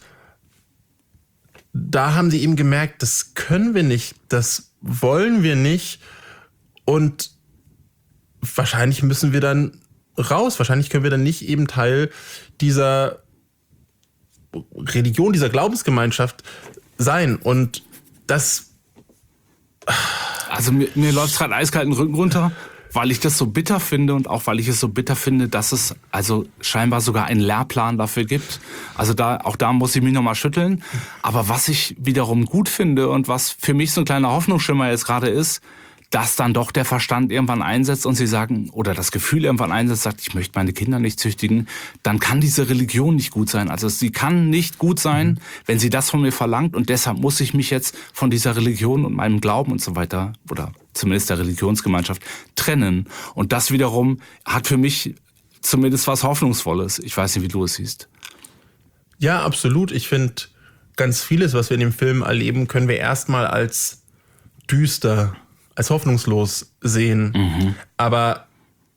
da haben sie eben gemerkt, das können wir nicht, das wollen wir nicht. Und wahrscheinlich müssen wir dann raus. Wahrscheinlich können wir dann nicht eben Teil dieser Religion, dieser Glaubensgemeinschaft sein. Und das... Also mir läuft gerade eiskalt den Rücken runter, weil ich das so bitter finde und auch weil ich es so bitter finde, dass es also scheinbar sogar einen Lehrplan dafür gibt. Also auch da muss ich mich nochmal schütteln. Aber was ich wiederum gut finde und was für mich so ein kleiner Hoffnungsschimmer jetzt gerade ist, dass dann doch der Verstand irgendwann einsetzt und sie sagen, oder das Gefühl irgendwann einsetzt, sagt, ich möchte meine Kinder nicht züchtigen, dann kann diese Religion nicht gut sein. Also sie kann nicht gut sein, wenn sie das von mir verlangt und deshalb muss ich mich jetzt von dieser Religion und meinem Glauben und so weiter, oder zumindest der Religionsgemeinschaft, trennen. Und das wiederum hat für mich zumindest was Hoffnungsvolles. Ich weiß nicht, wie du es siehst. Ja, absolut. Ich finde, ganz vieles, was wir in dem Film erleben, können wir erstmal als düster, als hoffnungslos sehen. Aber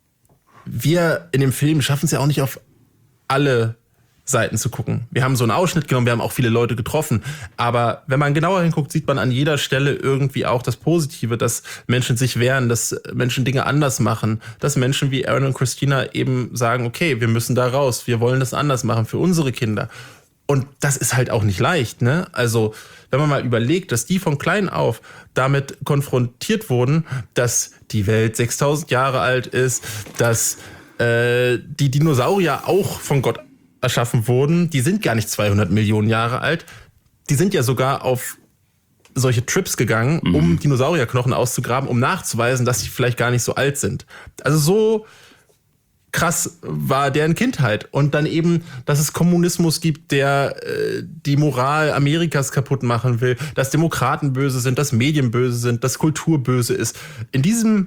wir in dem Film schaffen es ja auch nicht auf alle Seiten zu gucken. Wir haben so einen Ausschnitt genommen, wir haben auch viele Leute getroffen. Aber wenn man genauer hinguckt, sieht man an jeder Stelle irgendwie auch das Positive, dass Menschen sich wehren, dass Menschen Dinge anders machen, dass Menschen wie Aaron und Christina eben sagen, okay, wir müssen da raus, wir wollen das anders machen für unsere Kinder. Und das ist halt auch nicht leicht, ne? Also, wenn man mal überlegt, dass die von klein auf damit konfrontiert wurden, dass die Welt 6000 Jahre alt ist, dass die Dinosaurier auch von Gott erschaffen wurden, die sind gar nicht 200 Millionen Jahre alt, die sind ja sogar auf solche Trips gegangen, um Dinosaurierknochen auszugraben, um nachzuweisen, dass sie vielleicht gar nicht so alt sind. Also so krass war deren Kindheit. Und dann eben, dass es Kommunismus gibt, der die Moral Amerikas kaputt machen will, dass Demokraten böse sind, dass Medien böse sind, dass Kultur böse ist. In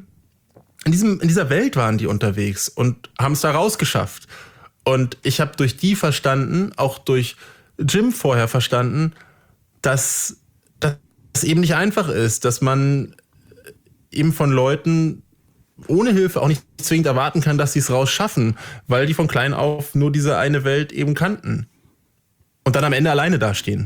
dieser Welt waren die unterwegs und haben es da rausgeschafft. Und ich habe durch die verstanden, auch durch Jim vorher verstanden, dass das eben nicht einfach ist, dass man eben von Leuten ohne Hilfe auch nicht zwingend erwarten kann, dass sie es rausschaffen, weil die von klein auf nur diese eine Welt eben kannten und dann am Ende alleine dastehen.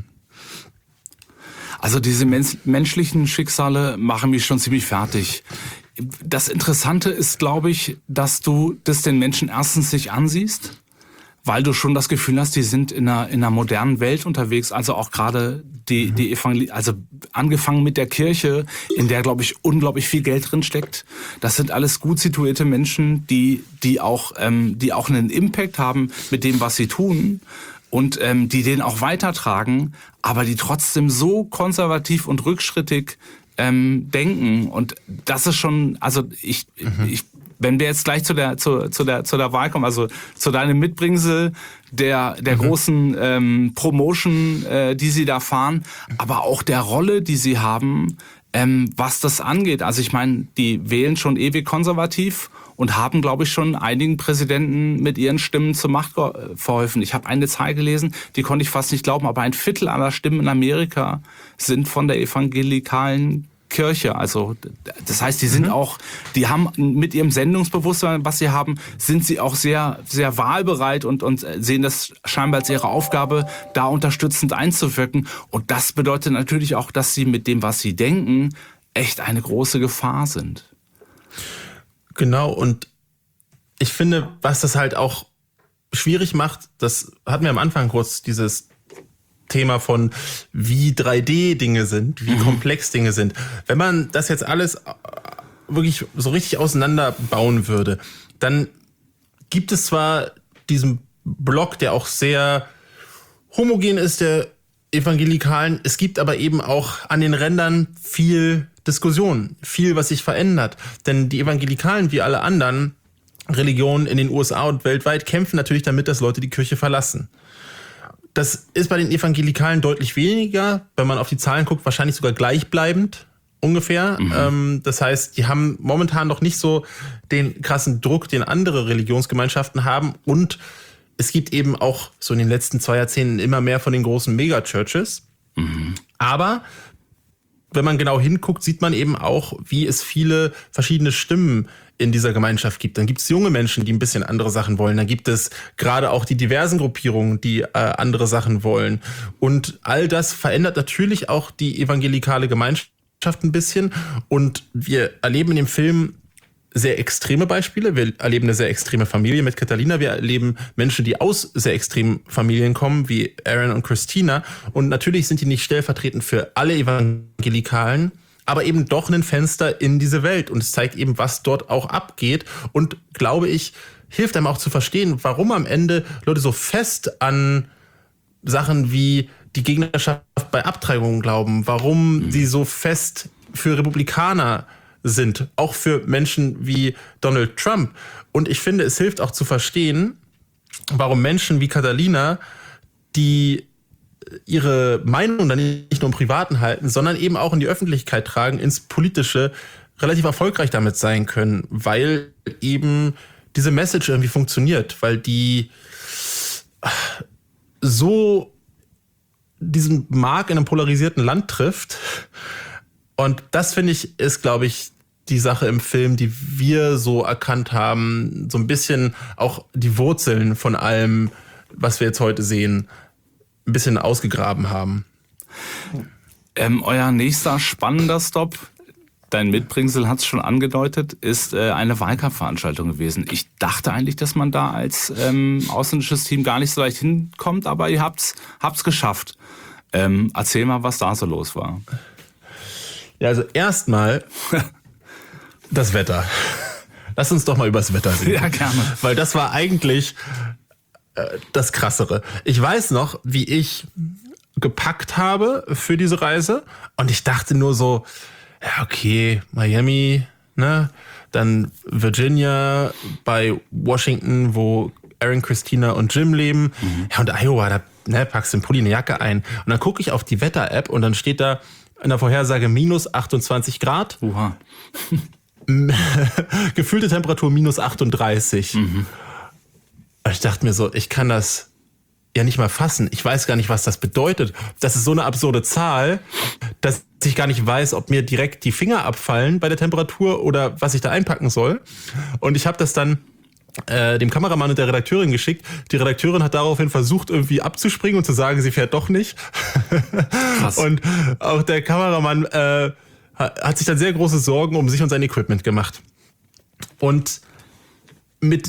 Also diese menschlichen Schicksale machen mich schon ziemlich fertig. Das Interessante ist, glaube ich, dass du das den Menschen erstens nicht ansiehst, weil du schon das Gefühl hast, die sind in einer modernen Welt unterwegs, also auch gerade die also angefangen mit der Kirche, in der, glaube ich, unglaublich viel Geld drin steckt. Das sind alles gut situierte Menschen, die auch einen Impact haben mit dem, was sie tun und die den auch weitertragen, aber die trotzdem so konservativ und rückschrittig denken. Und das ist schon, also wenn wir jetzt gleich zu der Wahl kommen, also zu deinem Mitbringsel der großen Promotion, die sie da fahren, aber auch der Rolle, die sie haben, was das angeht. Also ich meine, die wählen schon ewig konservativ und haben, glaube ich, schon einigen Präsidenten mit ihren Stimmen zur Macht verholfen. Ich habe eine Zahl gelesen, die konnte ich fast nicht glauben, aber 1/4 aller Stimmen in Amerika sind von der evangelikalen Kirche. Also das heißt, die sind auch, die haben mit ihrem Sendungsbewusstsein, was sie haben, sind sie auch sehr, sehr wahlbereit und sehen das scheinbar als ihre Aufgabe, da unterstützend einzuwirken. Und das bedeutet natürlich auch, dass sie mit dem, was sie denken, echt eine große Gefahr sind. Genau, und ich finde, was das halt auch schwierig macht, das hatten wir am Anfang kurz, dieses Thema von wie 3D-Dinge sind, wie komplex Dinge sind. Wenn man das jetzt alles wirklich so richtig auseinanderbauen würde, dann gibt es zwar diesen Block, der auch sehr homogen ist, der Evangelikalen, es gibt aber eben auch an den Rändern viel Diskussion, viel, was sich verändert. Denn die Evangelikalen, wie alle anderen Religionen in den USA und weltweit, kämpfen natürlich damit, dass Leute die Kirche verlassen. Das ist bei den Evangelikalen deutlich weniger, wenn man auf die Zahlen guckt, wahrscheinlich sogar gleichbleibend ungefähr. Das heißt, die haben momentan noch nicht so den krassen Druck, den andere Religionsgemeinschaften haben. Und es gibt eben auch so in den letzten 2 Jahrzehnten immer mehr von den großen Megachurches. Aber wenn man genau hinguckt, sieht man eben auch, wie es viele verschiedene Stimmen in dieser Gemeinschaft gibt. Dann gibt es junge Menschen, die ein bisschen andere Sachen wollen. Dann gibt es gerade auch die diversen Gruppierungen, die andere Sachen wollen. Und all das verändert natürlich auch die evangelikale Gemeinschaft ein bisschen. Und wir erleben in dem Film sehr extreme Beispiele. Wir erleben eine sehr extreme Familie mit Catalina. Wir erleben Menschen, die aus sehr extremen Familien kommen, wie Aaron und Christina. Und natürlich sind die nicht stellvertretend für alle Evangelikalen, aber eben doch ein Fenster in diese Welt. Und es zeigt eben, was dort auch abgeht. Und, glaube ich, hilft einem auch zu verstehen, warum am Ende Leute so fest an Sachen wie die Gegnerschaft bei Abtreibungen glauben, warum sie so fest für Republikaner sind, auch für Menschen wie Donald Trump. Und ich finde, es hilft auch zu verstehen, warum Menschen wie Catalina, die ihre Meinung dann nicht nur im Privaten halten, sondern eben auch in die Öffentlichkeit tragen, ins Politische, relativ erfolgreich damit sein können, weil eben diese Message irgendwie funktioniert, weil die so diesen Mark in einem polarisierten Land trifft. Und das, finde ich, ist, glaube ich, die Sache im Film, die wir so erkannt haben, so ein bisschen auch die Wurzeln von allem, was wir jetzt heute sehen, ein bisschen ausgegraben haben. Euer nächster spannender Stop, dein Mitbringsel hat es schon angedeutet, ist eine Wahlkampfveranstaltung gewesen. Ich dachte eigentlich, dass man da als ausländisches Team gar nicht so leicht hinkommt, aber ihr habt's geschafft. Erzähl mal, was da so los war. Ja, also erstmal das Wetter. Lass uns doch mal über das Wetter reden. Ja, gerne. Weil das war eigentlich das Krassere. Ich weiß noch, wie ich gepackt habe für diese Reise und ich dachte nur so, ja, okay, Miami, ne, dann Virginia, bei Washington, wo Aaron, Christina und Jim leben. Ja, und Iowa, da packst du einen Pulli, eine Jacke ein. Und dann gucke ich auf die Wetter-App und dann steht da in der Vorhersage minus 28 Grad. Oha. Gefühlte Temperatur minus 38. Ich dachte mir so, ich kann das ja nicht mal fassen. Ich weiß gar nicht, was das bedeutet. Das ist so eine absurde Zahl, dass ich gar nicht weiß, ob mir direkt die Finger abfallen bei der Temperatur oder was ich da einpacken soll. Und ich habe das dann dem Kameramann und der Redakteurin geschickt. Die Redakteurin hat daraufhin versucht, irgendwie abzuspringen und zu sagen, sie fährt doch nicht. Krass. Und auch der Kameramann hat sich dann sehr große Sorgen um sich und sein Equipment gemacht. Und mit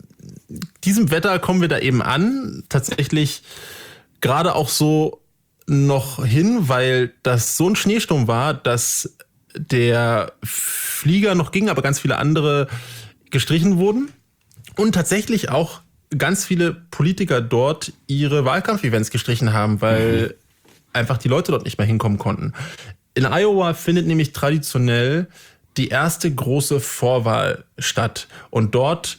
diesem Wetter kommen wir da eben an. Tatsächlich gerade auch so noch hin, weil das so ein Schneesturm war, dass der Flieger noch ging, aber ganz viele andere gestrichen wurden. Und tatsächlich auch ganz viele Politiker dort ihre Wahlkampfevents gestrichen haben, weil einfach die Leute dort nicht mehr hinkommen konnten. In Iowa findet nämlich traditionell die erste große Vorwahl statt. Und dort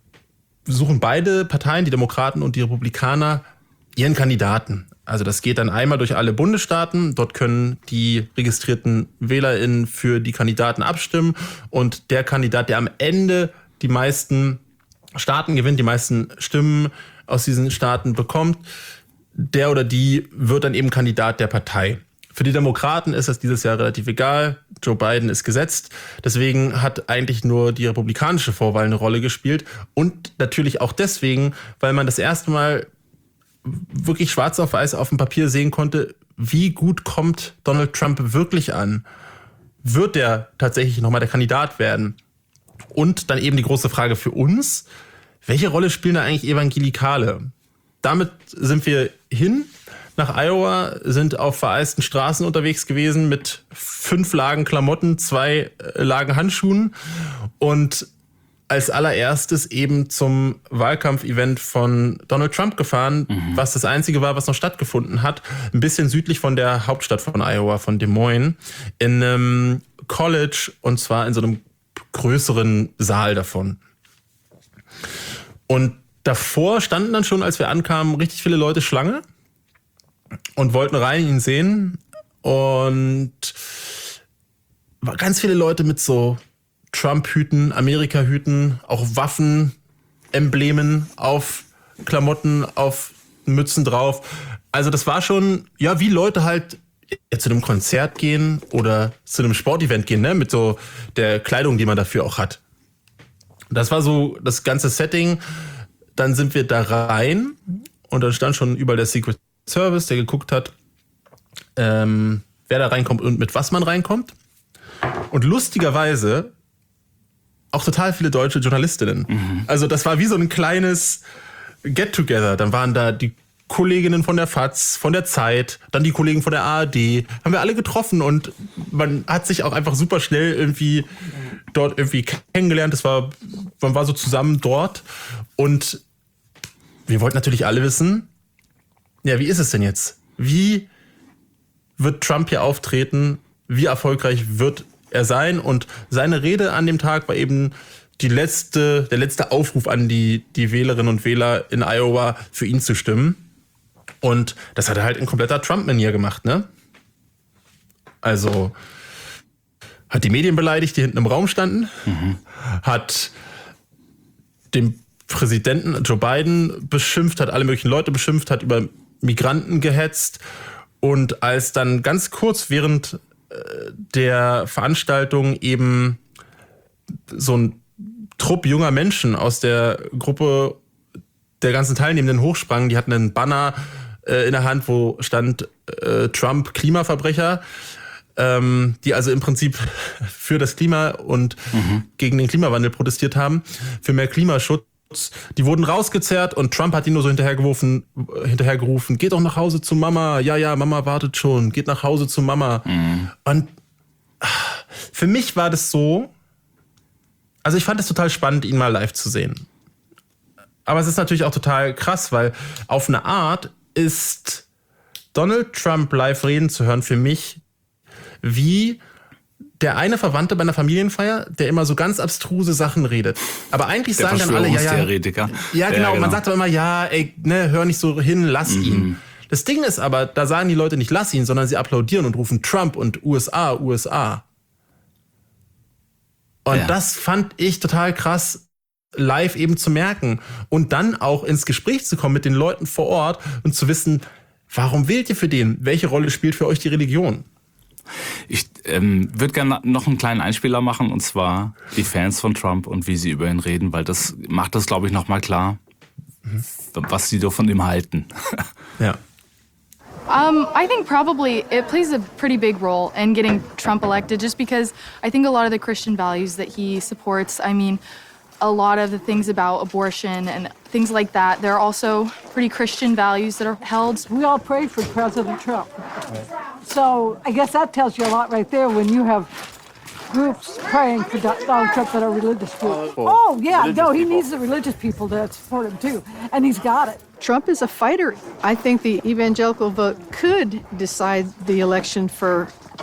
suchen beide Parteien, die Demokraten und die Republikaner, ihren Kandidaten. Also das geht dann einmal durch alle Bundesstaaten. Dort können die registrierten WählerInnen für die Kandidaten abstimmen. Und der Kandidat, der am Ende die meisten Staaten gewinnt, die meisten Stimmen aus diesen Staaten bekommt, der oder die wird dann eben Kandidat der Partei. Für die Demokraten ist das dieses Jahr relativ egal. Joe Biden ist gesetzt. Deswegen hat eigentlich nur die republikanische Vorwahl eine Rolle gespielt. Und natürlich auch deswegen, weil man das erste Mal wirklich schwarz auf weiß auf dem Papier sehen konnte, wie gut kommt Donald Trump wirklich an? Wird der tatsächlich nochmal der Kandidat werden? Und dann eben die große Frage für uns, welche Rolle spielen da eigentlich Evangelikale? Damit sind wir hin nach Iowa, sind auf vereisten Straßen unterwegs gewesen mit 5 Lagen Klamotten, 2 Lagen Handschuhen und als allererstes eben zum Wahlkampfevent von Donald Trump gefahren, was das einzige war, was noch stattgefunden hat, ein bisschen südlich von der Hauptstadt von Iowa, von Des Moines, in einem College und zwar in so einem größeren Saal davon. Und davor standen dann schon, als wir ankamen, richtig viele Leute Schlange. und wollten rein ihn sehen. Und ganz viele Leute mit so Trump-Hüten, Amerika-Hüten, auch Waffen, Emblemen auf Klamotten, auf Mützen drauf. Also das war schon, ja, wie Leute halt zu einem Konzert gehen oder zu einem Sportevent gehen, ne, mit so der Kleidung, die man dafür auch hat. Das war so das ganze Setting. Dann sind wir da rein und da stand schon überall der Secret Service, der geguckt hat, wer da reinkommt und mit was man reinkommt. Und lustigerweise auch total viele deutsche Journalistinnen. Mhm. Also das war wie so ein kleines Get-Together. Dann waren da die Kolleginnen von der FAZ, von der Zeit, dann die Kollegen von der ARD. Haben wir alle getroffen und man hat sich auch einfach super schnell irgendwie dort irgendwie kennengelernt. Man war so zusammen dort und wir wollten natürlich alle wissen, ja, wie ist es denn jetzt? Wie wird Trump hier auftreten? Wie erfolgreich wird er sein? Und seine Rede an dem Tag war eben der letzte Aufruf an die Wählerinnen und Wähler in Iowa, für ihn zu stimmen. Und das hat er halt in kompletter Trump-Manier gemacht, ne? Also hat die Medien beleidigt, die hinten im Raum standen, hat den Präsidenten Joe Biden beschimpft, hat alle möglichen Leute beschimpft, hat über Migranten gehetzt. Und als dann ganz kurz während der Veranstaltung eben so ein Trupp junger Menschen aus der Gruppe der ganzen Teilnehmenden hochsprangen, die hatten einen Banner in der Hand, wo stand Trump Klimaverbrecher, die also im Prinzip für das Klima und gegen den Klimawandel protestiert haben, für mehr Klimaschutz. Die wurden rausgezerrt und Trump hat ihnen nur so hinterhergerufen, geht doch nach Hause zu Mama. Ja, Mama wartet schon. Geht nach Hause zu Mama. Und für mich war das so, also ich fand es total spannend, ihn mal live zu sehen. Aber es ist natürlich auch total krass, weil auf eine Art ist Donald Trump live reden zu hören für mich wie der eine Verwandte bei einer Familienfeier, der immer so ganz abstruse Sachen redet. Aber eigentlich der sagen dann alle, ja, genau. Man sagt aber immer, ja, ey, ne, hör nicht so hin, lass ihn. Das Ding ist aber, da sagen die Leute nicht, lass ihn, sondern sie applaudieren und rufen Trump und USA, USA. Und das fand ich total krass, live eben zu merken. Und dann auch ins Gespräch zu kommen mit den Leuten vor Ort und zu wissen, warum wählt ihr für den? Welche Rolle spielt für euch die Religion? Ich würde gerne noch einen kleinen Einspieler machen, und zwar die Fans von Trump und wie sie über ihn reden, weil das macht das, glaube ich, nochmal klar, was sie von ihm halten. Ja. I think probably it plays a pretty big role in getting Trump elected, just because I think a lot of the Christian values that he supports, I mean, a lot of the things about abortion and things like that, there are also pretty Christian values that are held. We all prayed for President Trump. So I guess that tells you a lot right there when you have groups praying for Donald Trump that are religious groups. He needs the religious people to support him too, and he's got it. Trump is a fighter. I think the evangelical vote could decide the election for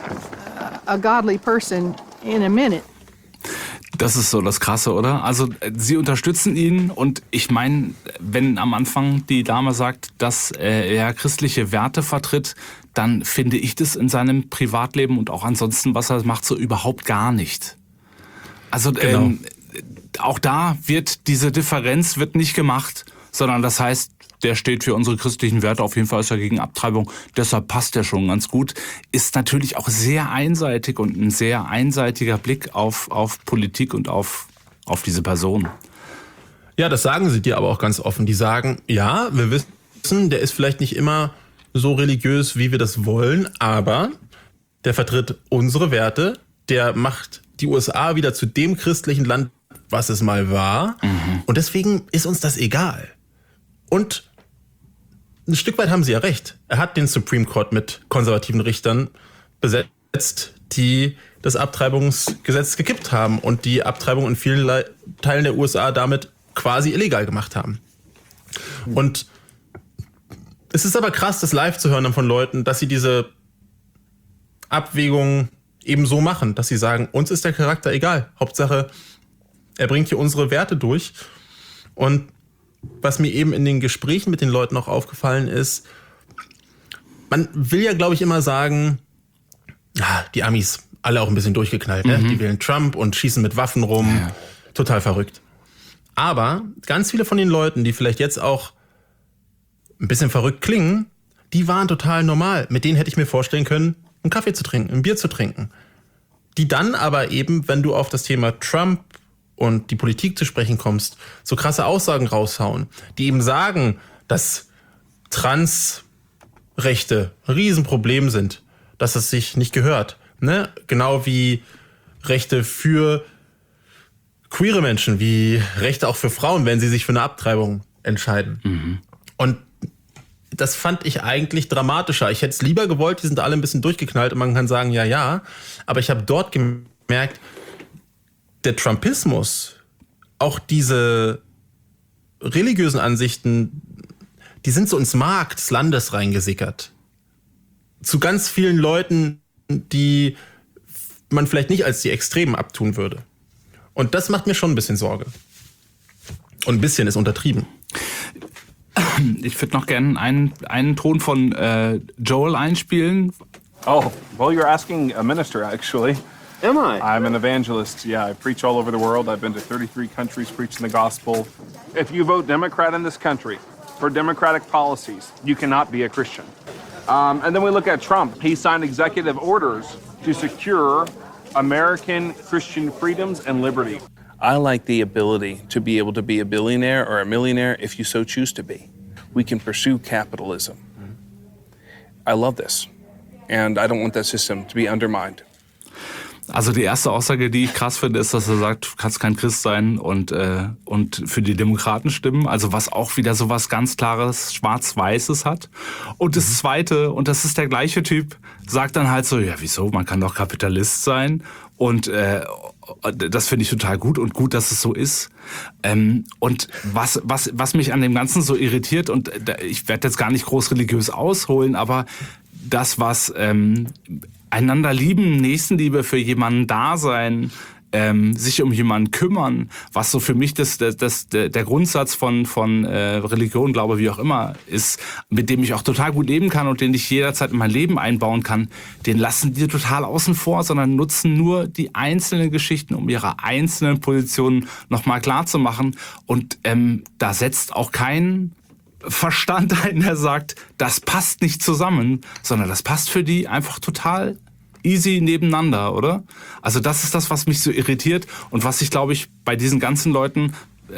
a godly person in a minute. Das ist so das Krasse, oder? Also sie unterstützen ihn und ich meine, wenn am Anfang die Dame sagt, dass er christliche Werte vertritt, dann finde ich das in seinem Privatleben und auch ansonsten, was er macht, so überhaupt gar nicht. Also auch da wird diese Differenz nicht gemacht, sondern das heißt, der steht für unsere christlichen Werte, auf jeden Fall ist er gegen Abtreibung, deshalb passt er schon ganz gut. Ist natürlich auch sehr einseitig und ein sehr einseitiger Blick auf Politik und auf diese Person. Ja, das sagen sie dir aber auch ganz offen. Die sagen, ja, wir wissen, der ist vielleicht nicht immer so religiös, wie wir das wollen, aber der vertritt unsere Werte, der macht die USA wieder zu dem christlichen Land, was es mal war. Und deswegen ist uns das egal. Und ein Stück weit haben sie ja recht. Er hat den Supreme Court mit konservativen Richtern besetzt, die das Abtreibungsgesetz gekippt haben und die Abtreibung in vielen Teilen der USA damit quasi illegal gemacht haben. Und es ist aber krass, das live zu hören dann von Leuten, dass sie diese Abwägung eben so machen, dass sie sagen, uns ist der Charakter egal. Hauptsache, er bringt hier unsere Werte durch. Und was mir eben in den Gesprächen mit den Leuten auch aufgefallen ist, man will ja, glaube ich, immer sagen, die Amis, alle auch ein bisschen durchgeknallt, ne? Die wählen Trump und schießen mit Waffen rum. Ja. Total verrückt. Aber ganz viele von den Leuten, die vielleicht jetzt auch ein bisschen verrückt klingen, die waren total normal. Mit denen hätte ich mir vorstellen können, einen Kaffee zu trinken, ein Bier zu trinken. Die dann aber eben, wenn du auf das Thema Trump und die Politik zu sprechen kommst, so krasse Aussagen raushauen, die eben sagen, dass Transrechte ein Riesenproblem sind, dass es sich nicht gehört. Ne? Genau wie Rechte für queere Menschen, wie Rechte auch für Frauen, wenn sie sich für eine Abtreibung entscheiden. Und das fand ich eigentlich dramatischer. Ich hätte es lieber gewollt, die sind alle ein bisschen durchgeknallt und man kann sagen, ja. Aber ich habe dort gemerkt, der Trumpismus, auch diese religiösen Ansichten, die sind so ins Mark des Landes reingesickert. Zu ganz vielen Leuten, die man vielleicht nicht als die Extremen abtun würde. Und das macht mir schon ein bisschen Sorge. Und ein bisschen ist untertrieben. Ich würde noch gerne einen Ton von Joel einspielen. Oh, well, you're asking a minister, actually. Am I? I'm an evangelist. Yeah, I preach all over the world. I've been to 33 countries preaching the gospel. If you vote Democrat in this country for democratic policies, you cannot be a Christian. And then we look at Trump. He signed executive orders to secure American Christian freedoms and liberty. I like the ability to be able to be a billionaire or a millionaire if you so choose to be. We can pursue capitalism. I love this. And I don't want that system to be undermined. Also die erste Aussage, die ich krass finde, ist, dass er sagt, du kannst kein Christ sein und für die Demokraten stimmen. Also was auch wieder so was ganz Klares, Schwarz-Weißes hat. Und das Zweite, und das ist der gleiche Typ, sagt dann halt so, ja wieso, man kann doch Kapitalist sein. Und das finde ich total gut und gut, dass es so ist. Und was mich an dem Ganzen so irritiert, und ich werde jetzt gar nicht groß religiös ausholen, aber das, was einander lieben, Nächstenliebe, für jemanden da sein, sich um jemanden kümmern, was so für mich der Grundsatz von Religion, Glaube, wie auch immer ist, mit dem ich auch total gut leben kann und den ich jederzeit in mein Leben einbauen kann, den lassen die total außen vor, sondern nutzen nur die einzelnen Geschichten, um ihre einzelnen Positionen nochmal klar zu machen. Und da setzt auch kein Verstand ein, der sagt, das passt nicht zusammen, sondern das passt für die einfach total easy nebeneinander, oder? Also das ist das, was mich so irritiert und was ich, glaube ich, bei diesen ganzen Leuten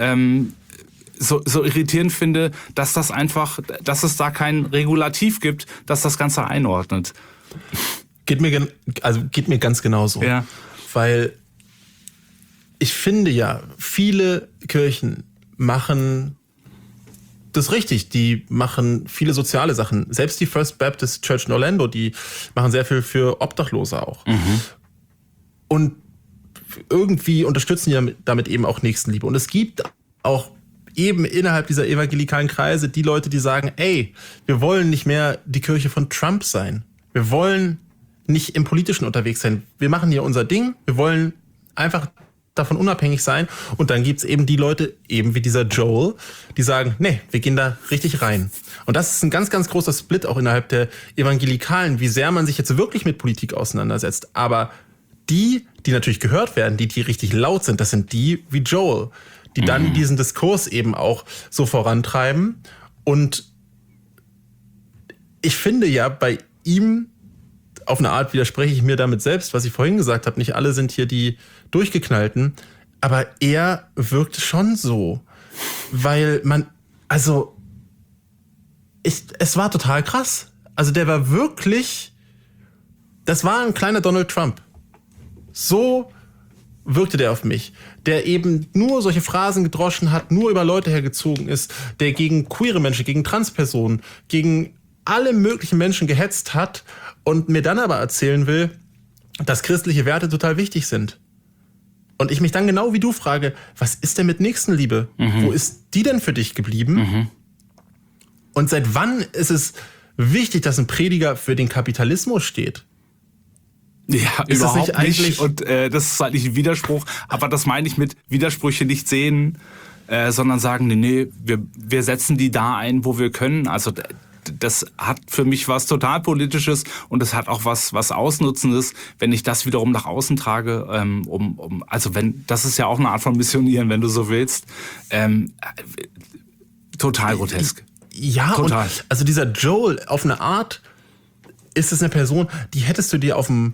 so irritierend finde, dass es da kein Regulativ gibt, das das Ganze einordnet. Geht mir ganz genauso. Ja. Weil ich finde ja, viele Kirchen machen das richtig. Die machen viele soziale Sachen. Selbst die First Baptist Church in Orlando, die machen sehr viel für Obdachlose auch. Und irgendwie unterstützen die damit eben auch Nächstenliebe. Und es gibt auch eben innerhalb dieser evangelikalen Kreise die Leute, die sagen, ey, wir wollen nicht mehr die Kirche von Trump sein. Wir wollen nicht im Politischen unterwegs sein. Wir machen hier unser Ding. Wir wollen einfach davon unabhängig sein. Und dann gibt's eben die Leute, eben wie dieser Joel, die sagen, nee, wir gehen da richtig rein. Und das ist ein ganz, ganz großer Split auch innerhalb der Evangelikalen, wie sehr man sich jetzt wirklich mit Politik auseinandersetzt. Aber die natürlich gehört werden, die richtig laut sind, das sind die wie Joel, die dann diesen Diskurs eben auch so vorantreiben. Und ich finde ja, bei ihm, auf eine Art widerspreche ich mir damit selbst, was ich vorhin gesagt habe, nicht alle sind hier die Durchgeknallten, aber er wirkt schon so, weil es war total krass. Also der war wirklich, das war ein kleiner Donald Trump. So wirkte der auf mich, der eben nur solche Phrasen gedroschen hat, nur über Leute hergezogen ist, der gegen queere Menschen, gegen Transpersonen, gegen alle möglichen Menschen gehetzt hat und mir dann aber erzählen will, dass christliche Werte total wichtig sind. Und ich mich dann genau wie du frage, was ist denn mit Nächstenliebe? Wo ist die denn für dich geblieben? Und seit wann ist es wichtig, dass ein Prediger für den Kapitalismus steht? Ja, ist überhaupt nicht. Und das ist eigentlich ein Widerspruch. Aber das meine ich mit Widersprüche nicht sehen, sondern sagen, nee, wir setzen die da ein, wo wir können. Also das hat für mich was total Politisches und es hat auch was Ausnutzendes, wenn ich das wiederum nach außen trage, also das ist ja auch eine Art von Missionieren, wenn du so willst. Total grotesk. Ja, total. Und also dieser Joel, auf eine Art ist es eine Person, die hättest du dir auf dem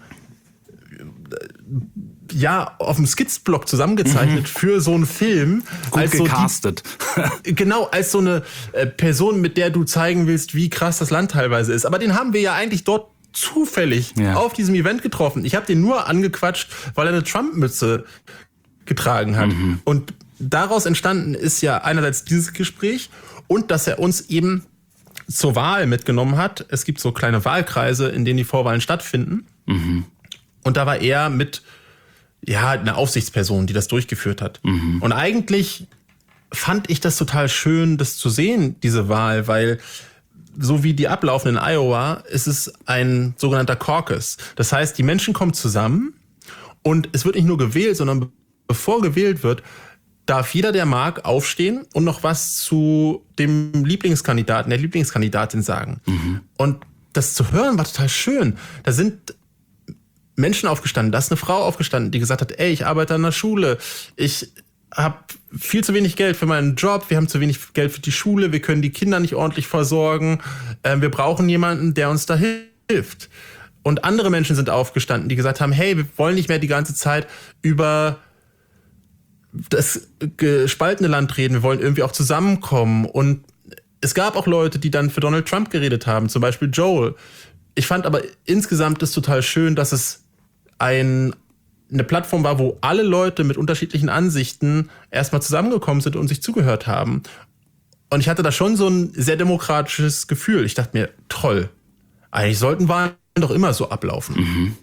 Skizblock zusammengezeichnet für so einen Film. Gut als gecastet. Genau, als so eine Person, mit der du zeigen willst, wie krass das Land teilweise ist. Aber den haben wir ja eigentlich dort zufällig auf diesem Event getroffen. Ich habe den nur angequatscht, weil er eine Trump-Mütze getragen hat. Und daraus entstanden ist ja einerseits dieses Gespräch und dass er uns eben zur Wahl mitgenommen hat. Es gibt so kleine Wahlkreise, in denen die Vorwahlen stattfinden. Und da war er mit einer Aufsichtsperson, die das durchgeführt hat. Und eigentlich fand ich das total schön, das zu sehen, diese Wahl, weil so wie die ablaufen in Iowa, ist es ein sogenannter Caucus. Das heißt, die Menschen kommen zusammen und es wird nicht nur gewählt, sondern bevor gewählt wird, darf jeder, der mag, aufstehen und noch was zu dem Lieblingskandidaten, der Lieblingskandidatin sagen. Und das zu hören war total schön. Da sind Menschen aufgestanden, da ist eine Frau aufgestanden, die gesagt hat, ey, ich arbeite an der Schule, ich habe viel zu wenig Geld für meinen Job, wir haben zu wenig Geld für die Schule, wir können die Kinder nicht ordentlich versorgen, wir brauchen jemanden, der uns da hilft. Und andere Menschen sind aufgestanden, die gesagt haben, hey, wir wollen nicht mehr die ganze Zeit über das gespaltene Land reden, wir wollen irgendwie auch zusammenkommen. Und es gab auch Leute, die dann für Donald Trump geredet haben, zum Beispiel Joel. Ich fand aber insgesamt es total schön, dass es eine Plattform war, wo alle Leute mit unterschiedlichen Ansichten erstmal zusammengekommen sind und sich zugehört haben. Und ich hatte da schon so ein sehr demokratisches Gefühl. Ich dachte mir, toll, eigentlich sollten Wahlen doch immer so ablaufen.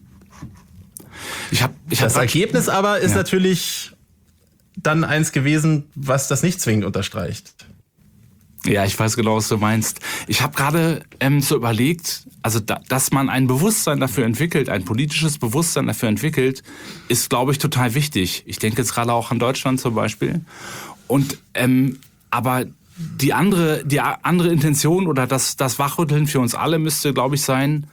Das Ergebnis aber ist natürlich dann eins gewesen, was das nicht zwingend unterstreicht. Ja, ich weiß genau, was du meinst. Ich habe gerade so überlegt, also dass man ein Bewusstsein dafür entwickelt, ein politisches Bewusstsein dafür entwickelt, ist, glaube ich, total wichtig. Ich denke jetzt gerade auch an Deutschland zum Beispiel. Und aber die andere Intention oder das Wachrütteln für uns alle müsste, glaube ich, sein,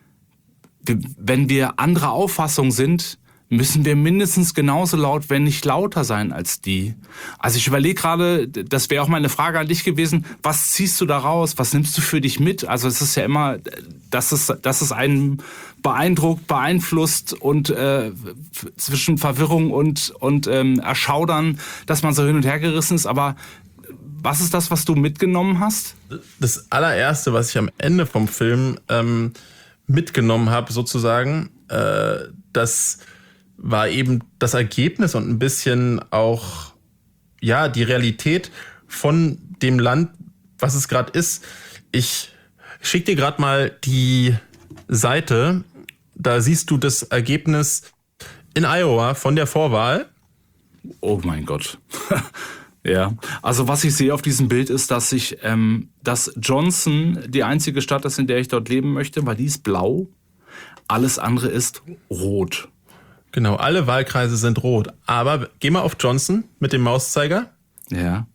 wenn wir anderer Auffassung sind, müssen wir mindestens genauso laut, wenn nicht lauter sein als die. Also ich überlege gerade, das wäre auch meine Frage an dich gewesen, was ziehst du da raus, was nimmst du für dich mit? Also es ist ja immer, dass es einen beeindruckt, beeinflusst und zwischen Verwirrung und Erschaudern, dass man so hin und her gerissen ist, aber was ist das, was du mitgenommen hast? Das allererste, was ich am Ende vom Film mitgenommen habe, sozusagen, das war eben das Ergebnis und ein bisschen auch die Realität von dem Land, was es gerade ist. Ich schicke dir gerade mal die Seite. Da siehst du das Ergebnis in Iowa von der Vorwahl. Oh mein Gott. Ja, also was ich sehe auf diesem Bild ist, dass Johnson die einzige Stadt ist, in der ich dort leben möchte, weil die ist blau. Alles andere ist rot. Genau, alle Wahlkreise sind rot. Aber geh mal auf Johnson mit dem Mauszeiger. Ja.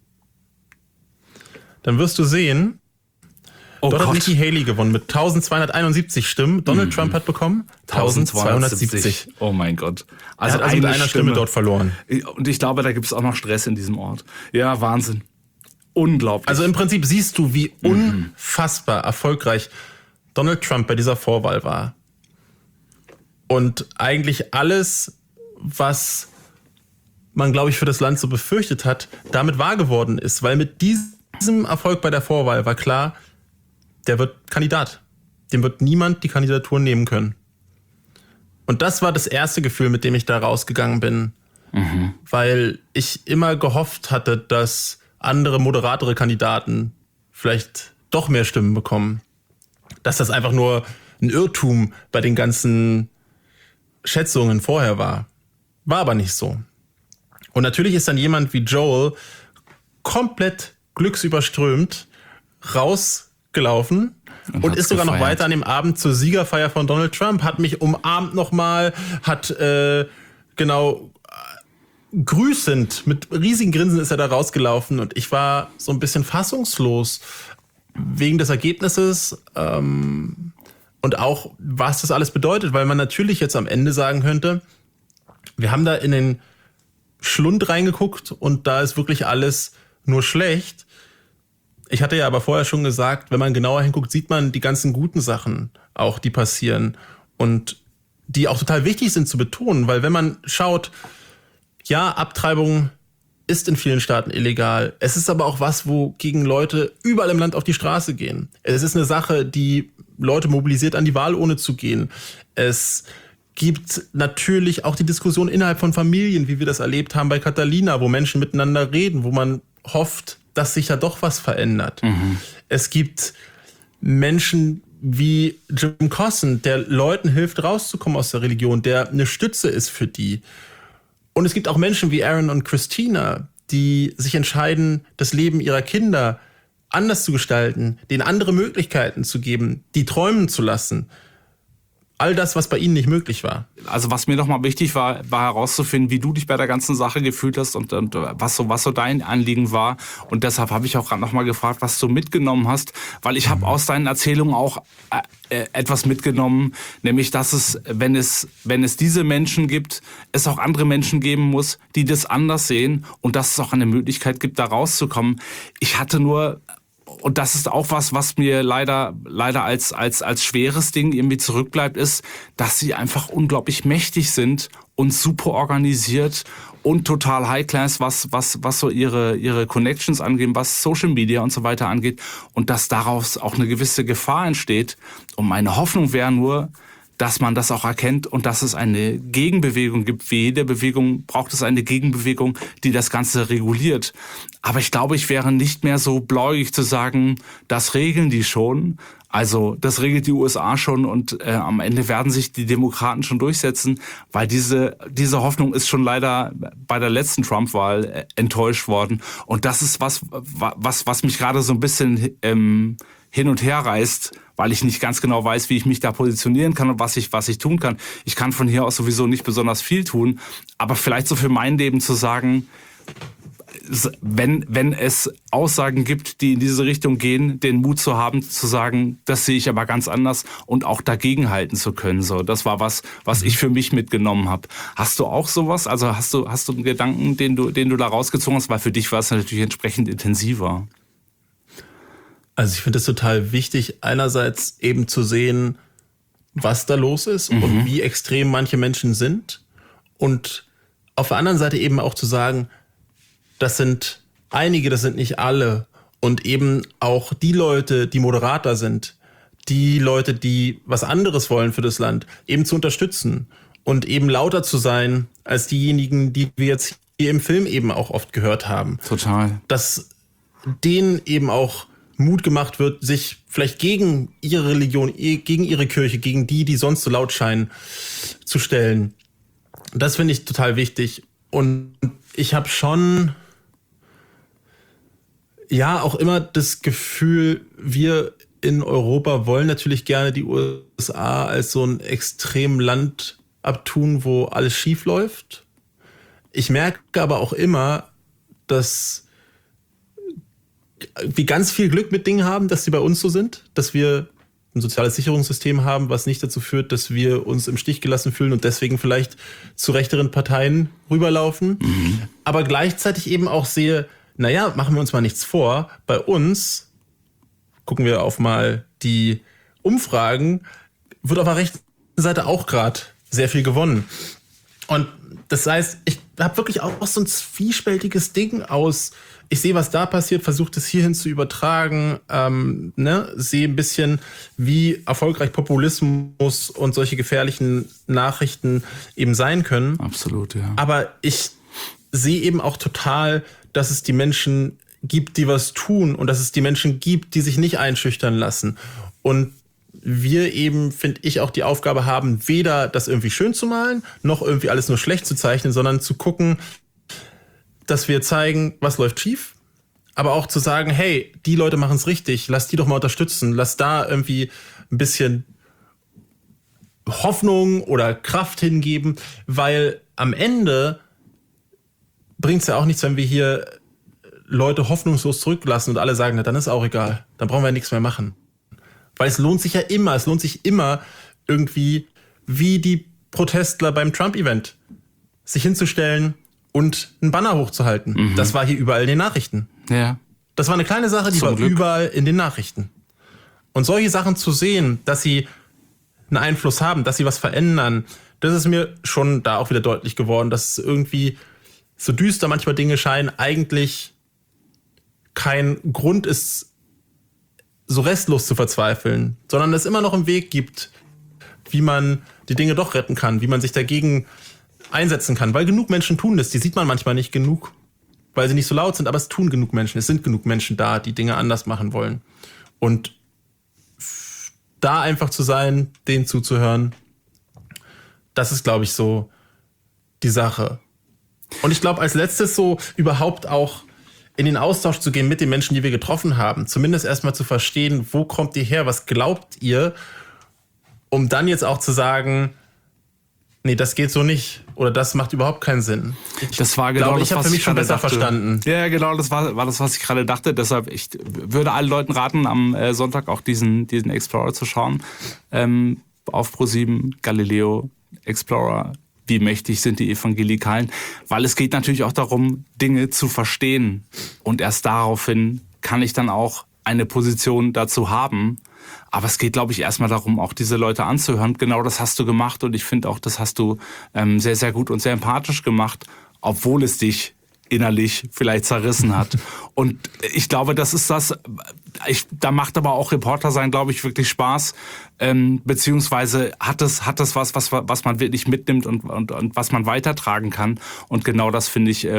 Dann wirst du sehen, dort hat Nikki Haley gewonnen mit 1271 Stimmen. Donald Trump hat bekommen 1270. Oh mein Gott. Also er hat mit einer Stimme dort verloren. Und ich glaube, da gibt es auch noch Stress in diesem Ort. Ja, Wahnsinn. Unglaublich. Also im Prinzip siehst du, wie unfassbar erfolgreich Donald Trump bei dieser Vorwahl war. Und eigentlich alles, was man, glaube ich, für das Land so befürchtet hat, damit wahr geworden ist. Weil mit diesem Erfolg bei der Vorwahl war klar, der wird Kandidat. Dem wird niemand die Kandidatur nehmen können. Und das war das erste Gefühl, mit dem ich da rausgegangen bin. Weil ich immer gehofft hatte, dass andere, moderatere Kandidaten vielleicht doch mehr Stimmen bekommen. Dass das einfach nur ein Irrtum bei den ganzen Schätzungen vorher war. War aber nicht so. Und natürlich ist dann jemand wie Joel komplett glücksüberströmt rausgelaufen und ist sogar noch weiter an dem Abend zur Siegerfeier von Donald Trump, hat mich umarmt nochmal, hat grüßend, mit riesigen Grinsen ist er da rausgelaufen und ich war so ein bisschen fassungslos, wegen des Ergebnisses und auch, was das alles bedeutet, weil man natürlich jetzt am Ende sagen könnte, wir haben da in den Schlund reingeguckt und da ist wirklich alles nur schlecht. Ich hatte ja aber vorher schon gesagt, wenn man genauer hinguckt, sieht man die ganzen guten Sachen auch, die passieren und die auch total wichtig sind zu betonen, weil wenn man schaut, ja, Abtreibung ist in vielen Staaten illegal. Es ist aber auch was, wo gegen Leute überall im Land auf die Straße gehen. Es ist eine Sache, die Leute mobilisiert, an die Wahlurne zu gehen. Es gibt natürlich auch die Diskussion innerhalb von Familien, wie wir das erlebt haben bei Catalina, wo Menschen miteinander reden, wo man hofft, dass sich da doch was verändert. Es gibt Menschen wie Jim Cossen, der Leuten hilft, rauszukommen aus der Religion, der eine Stütze ist für die. Und es gibt auch Menschen wie Aaron und Christina, die sich entscheiden, das Leben ihrer Kinder anders zu gestalten, denen andere Möglichkeiten zu geben, die träumen zu lassen. All das, was bei ihnen nicht möglich war. Also was mir nochmal wichtig war herauszufinden, wie du dich bei der ganzen Sache gefühlt hast und was so dein Anliegen war. Und deshalb habe ich auch gerade nochmal gefragt, was du mitgenommen hast, weil ich habe aus deinen Erzählungen auch etwas mitgenommen, nämlich dass es, wenn es diese Menschen gibt, es auch andere Menschen geben muss, die das anders sehen und dass es auch eine Möglichkeit gibt, da rauszukommen. Ich hatte nur... Und das ist auch was mir leider als schweres Ding irgendwie zurückbleibt, ist, dass sie einfach unglaublich mächtig sind und super organisiert und total High-Class, was so ihre Connections angeht, was Social Media und so weiter angeht. Und dass daraus auch eine gewisse Gefahr entsteht. Und meine Hoffnung wäre nur, dass man das auch erkennt und dass es eine Gegenbewegung gibt. Wie jede Bewegung braucht es eine Gegenbewegung, die das Ganze reguliert. Aber ich glaube, ich wäre nicht mehr so blauäugig zu sagen, das regeln die schon. Also das regelt die USA schon und am Ende werden sich die Demokraten schon durchsetzen, weil diese Hoffnung ist schon leider bei der letzten Trump-Wahl enttäuscht worden. Und das ist was mich gerade so ein bisschen hin und her reißt, weil ich nicht ganz genau weiß, wie ich mich da positionieren kann und was ich tun kann. Ich kann von hier aus sowieso nicht besonders viel tun, aber vielleicht so für mein Leben zu sagen, wenn es Aussagen gibt, die in diese Richtung gehen, den Mut zu haben, zu sagen, das sehe ich aber ganz anders und auch dagegenhalten zu können. So, das war was ich für mich mitgenommen habe. Hast du auch sowas? Also hast du einen Gedanken, den du da rausgezogen hast? Weil für dich war es natürlich entsprechend intensiver. Also ich finde es total wichtig, einerseits eben zu sehen, was da los ist und wie extrem manche Menschen sind. Und auf der anderen Seite eben auch zu sagen, das sind einige, das sind nicht alle. Und eben auch die Leute, die moderater sind, die Leute, die was anderes wollen für das Land, eben zu unterstützen und eben lauter zu sein als diejenigen, die wir jetzt hier im Film eben auch oft gehört haben. Total. Dass denen eben auch Mut gemacht wird, sich vielleicht gegen ihre Religion, gegen ihre Kirche, gegen die sonst so laut scheinen, zu stellen. Das finde ich total wichtig. Und ich habe schon auch immer das Gefühl, wir in Europa wollen natürlich gerne die USA als so ein extrem Land abtun, wo alles schief läuft. Ich merke aber auch immer, dass wir ganz viel Glück mit Dingen haben, dass sie bei uns so sind, dass wir ein soziales Sicherungssystem haben, was nicht dazu führt, dass wir uns im Stich gelassen fühlen und deswegen vielleicht zu rechteren Parteien rüberlaufen. Aber gleichzeitig eben auch sehe, naja, machen wir uns mal nichts vor, bei uns, gucken wir auf mal die Umfragen, wird auf der rechten Seite auch gerade sehr viel gewonnen. Und das heißt, ich habe wirklich auch so ein zwiespältiges Ding aus, ich sehe, was da passiert, versuche das hierhin zu übertragen, sehe ein bisschen, wie erfolgreich Populismus und solche gefährlichen Nachrichten eben sein können. Absolut, ja. Aber ich sehe eben auch total, dass es die Menschen gibt, die was tun und dass es die Menschen gibt, die sich nicht einschüchtern lassen. Und wir eben, finde ich, auch die Aufgabe haben, weder das irgendwie schön zu malen, noch irgendwie alles nur schlecht zu zeichnen, sondern zu gucken, dass wir zeigen, was läuft schief, aber auch zu sagen, hey, die Leute machen es richtig, lass die doch mal unterstützen, lass da irgendwie ein bisschen Hoffnung oder Kraft hingeben, weil am Ende bringt es ja auch nichts, wenn wir hier Leute hoffnungslos zurücklassen und alle sagen, na, dann ist auch egal, dann brauchen wir nichts mehr machen. Weil es lohnt sich immer irgendwie wie die Protestler beim Trump-Event, sich hinzustellen und einen Banner hochzuhalten. Mhm. Das war hier überall in den Nachrichten. Ja. Das war eine kleine Sache, die war überall in den Nachrichten. Und solche Sachen zu sehen, dass sie einen Einfluss haben, dass sie was verändern, das ist mir schon da auch wieder deutlich geworden, dass irgendwie so düster manchmal Dinge scheinen, eigentlich kein Grund ist, so restlos zu verzweifeln, sondern es immer noch einen Weg gibt, wie man die Dinge doch retten kann, wie man sich dagegen einsetzen kann. Weil genug Menschen tun das, die sieht man manchmal nicht genug, weil sie nicht so laut sind, aber es tun genug Menschen, es sind genug Menschen da, die Dinge anders machen wollen. Und da einfach zu sein, denen zuzuhören, das ist, glaube ich, so die Sache. Und ich glaube, als letztes so überhaupt auch in den Austausch zu gehen mit den Menschen, die wir getroffen haben. Zumindest erstmal zu verstehen, wo kommt ihr her, was glaubt ihr, um dann jetzt auch zu sagen, nee, das geht so nicht oder das macht überhaupt keinen Sinn. Das war genau das, ich habe für mich schon besser verstanden. Ja, genau, das war das, was ich gerade dachte. Deshalb, ich würde allen Leuten raten, am Sonntag auch diesen Explorer zu schauen. Auf ProSieben, Galileo, Explorer. Wie mächtig sind die Evangelikalen? Weil es geht natürlich auch darum, Dinge zu verstehen. Und erst daraufhin kann ich dann auch eine Position dazu haben. Aber es geht, glaube ich, erstmal darum, auch diese Leute anzuhören. Genau das hast du gemacht. Und ich finde auch, das hast du sehr, sehr gut und sehr empathisch gemacht, obwohl es dich innerlich vielleicht zerrissen hat. Und ich glaube, das ist das, da macht aber auch Reporter sein, glaube ich, wirklich Spaß, beziehungsweise hat es was man wirklich mitnimmt und was man weitertragen kann. Und genau das, finde ich,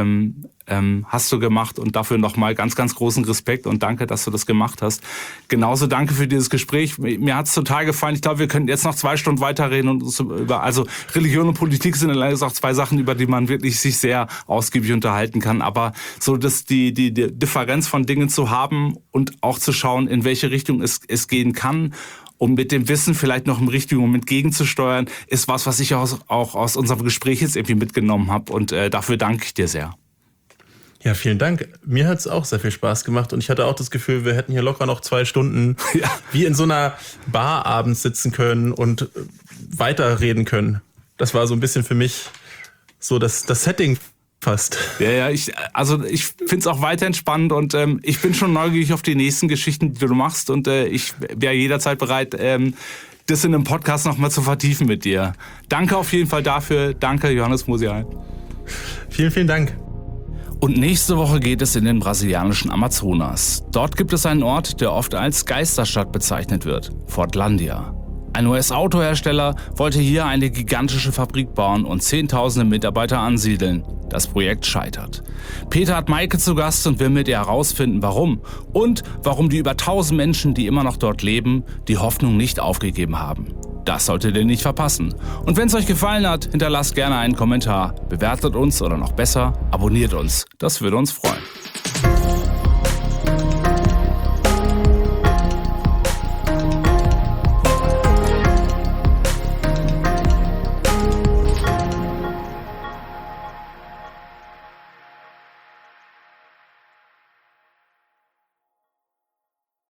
hast du gemacht und dafür nochmal ganz, ganz großen Respekt und danke, dass du das gemacht hast. Genauso danke für dieses Gespräch. Mir hat es total gefallen. Ich glaube, wir könnten jetzt noch 2 Stunden weiterreden und uns also Religion und Politik sind allerdings auch 2 Sachen, über die man wirklich sich sehr ausgiebig unterhalten kann. Aber so die Differenz von Dingen zu haben und auch zu schauen, in welche Richtung es gehen kann, um mit dem Wissen vielleicht noch im richtigen Moment gegenzusteuern, ist was ich auch aus unserem Gespräch jetzt irgendwie mitgenommen habe. Und dafür danke ich dir sehr. Ja, vielen Dank. Mir hat es auch sehr viel Spaß gemacht und ich hatte auch das Gefühl, wir hätten hier locker noch 2 Stunden wie in so einer Bar abends sitzen können und weiterreden können. Das war so ein bisschen für mich so das Setting fast. Ja, ich finde es auch weiterhin spannend und ich bin schon neugierig auf die nächsten Geschichten, die du machst und ich wäre jederzeit bereit, das in einem Podcast nochmal zu vertiefen mit dir. Danke auf jeden Fall dafür. Danke, Johannes Musial. Vielen, vielen Dank. Und nächste Woche geht es in den brasilianischen Amazonas. Dort gibt es einen Ort, der oft als Geisterstadt bezeichnet wird, Fortlandia. Ein US-Autohersteller wollte hier eine gigantische Fabrik bauen und Zehntausende Mitarbeiter ansiedeln. Das Projekt scheitert. Peter hat Maike zu Gast und will mit ihr herausfinden, warum. Und warum die über 1000 Menschen, die immer noch dort leben, die Hoffnung nicht aufgegeben haben. Das solltet ihr nicht verpassen. Und wenn es euch gefallen hat, hinterlasst gerne einen Kommentar, bewertet uns oder noch besser, abonniert uns. Das würde uns freuen.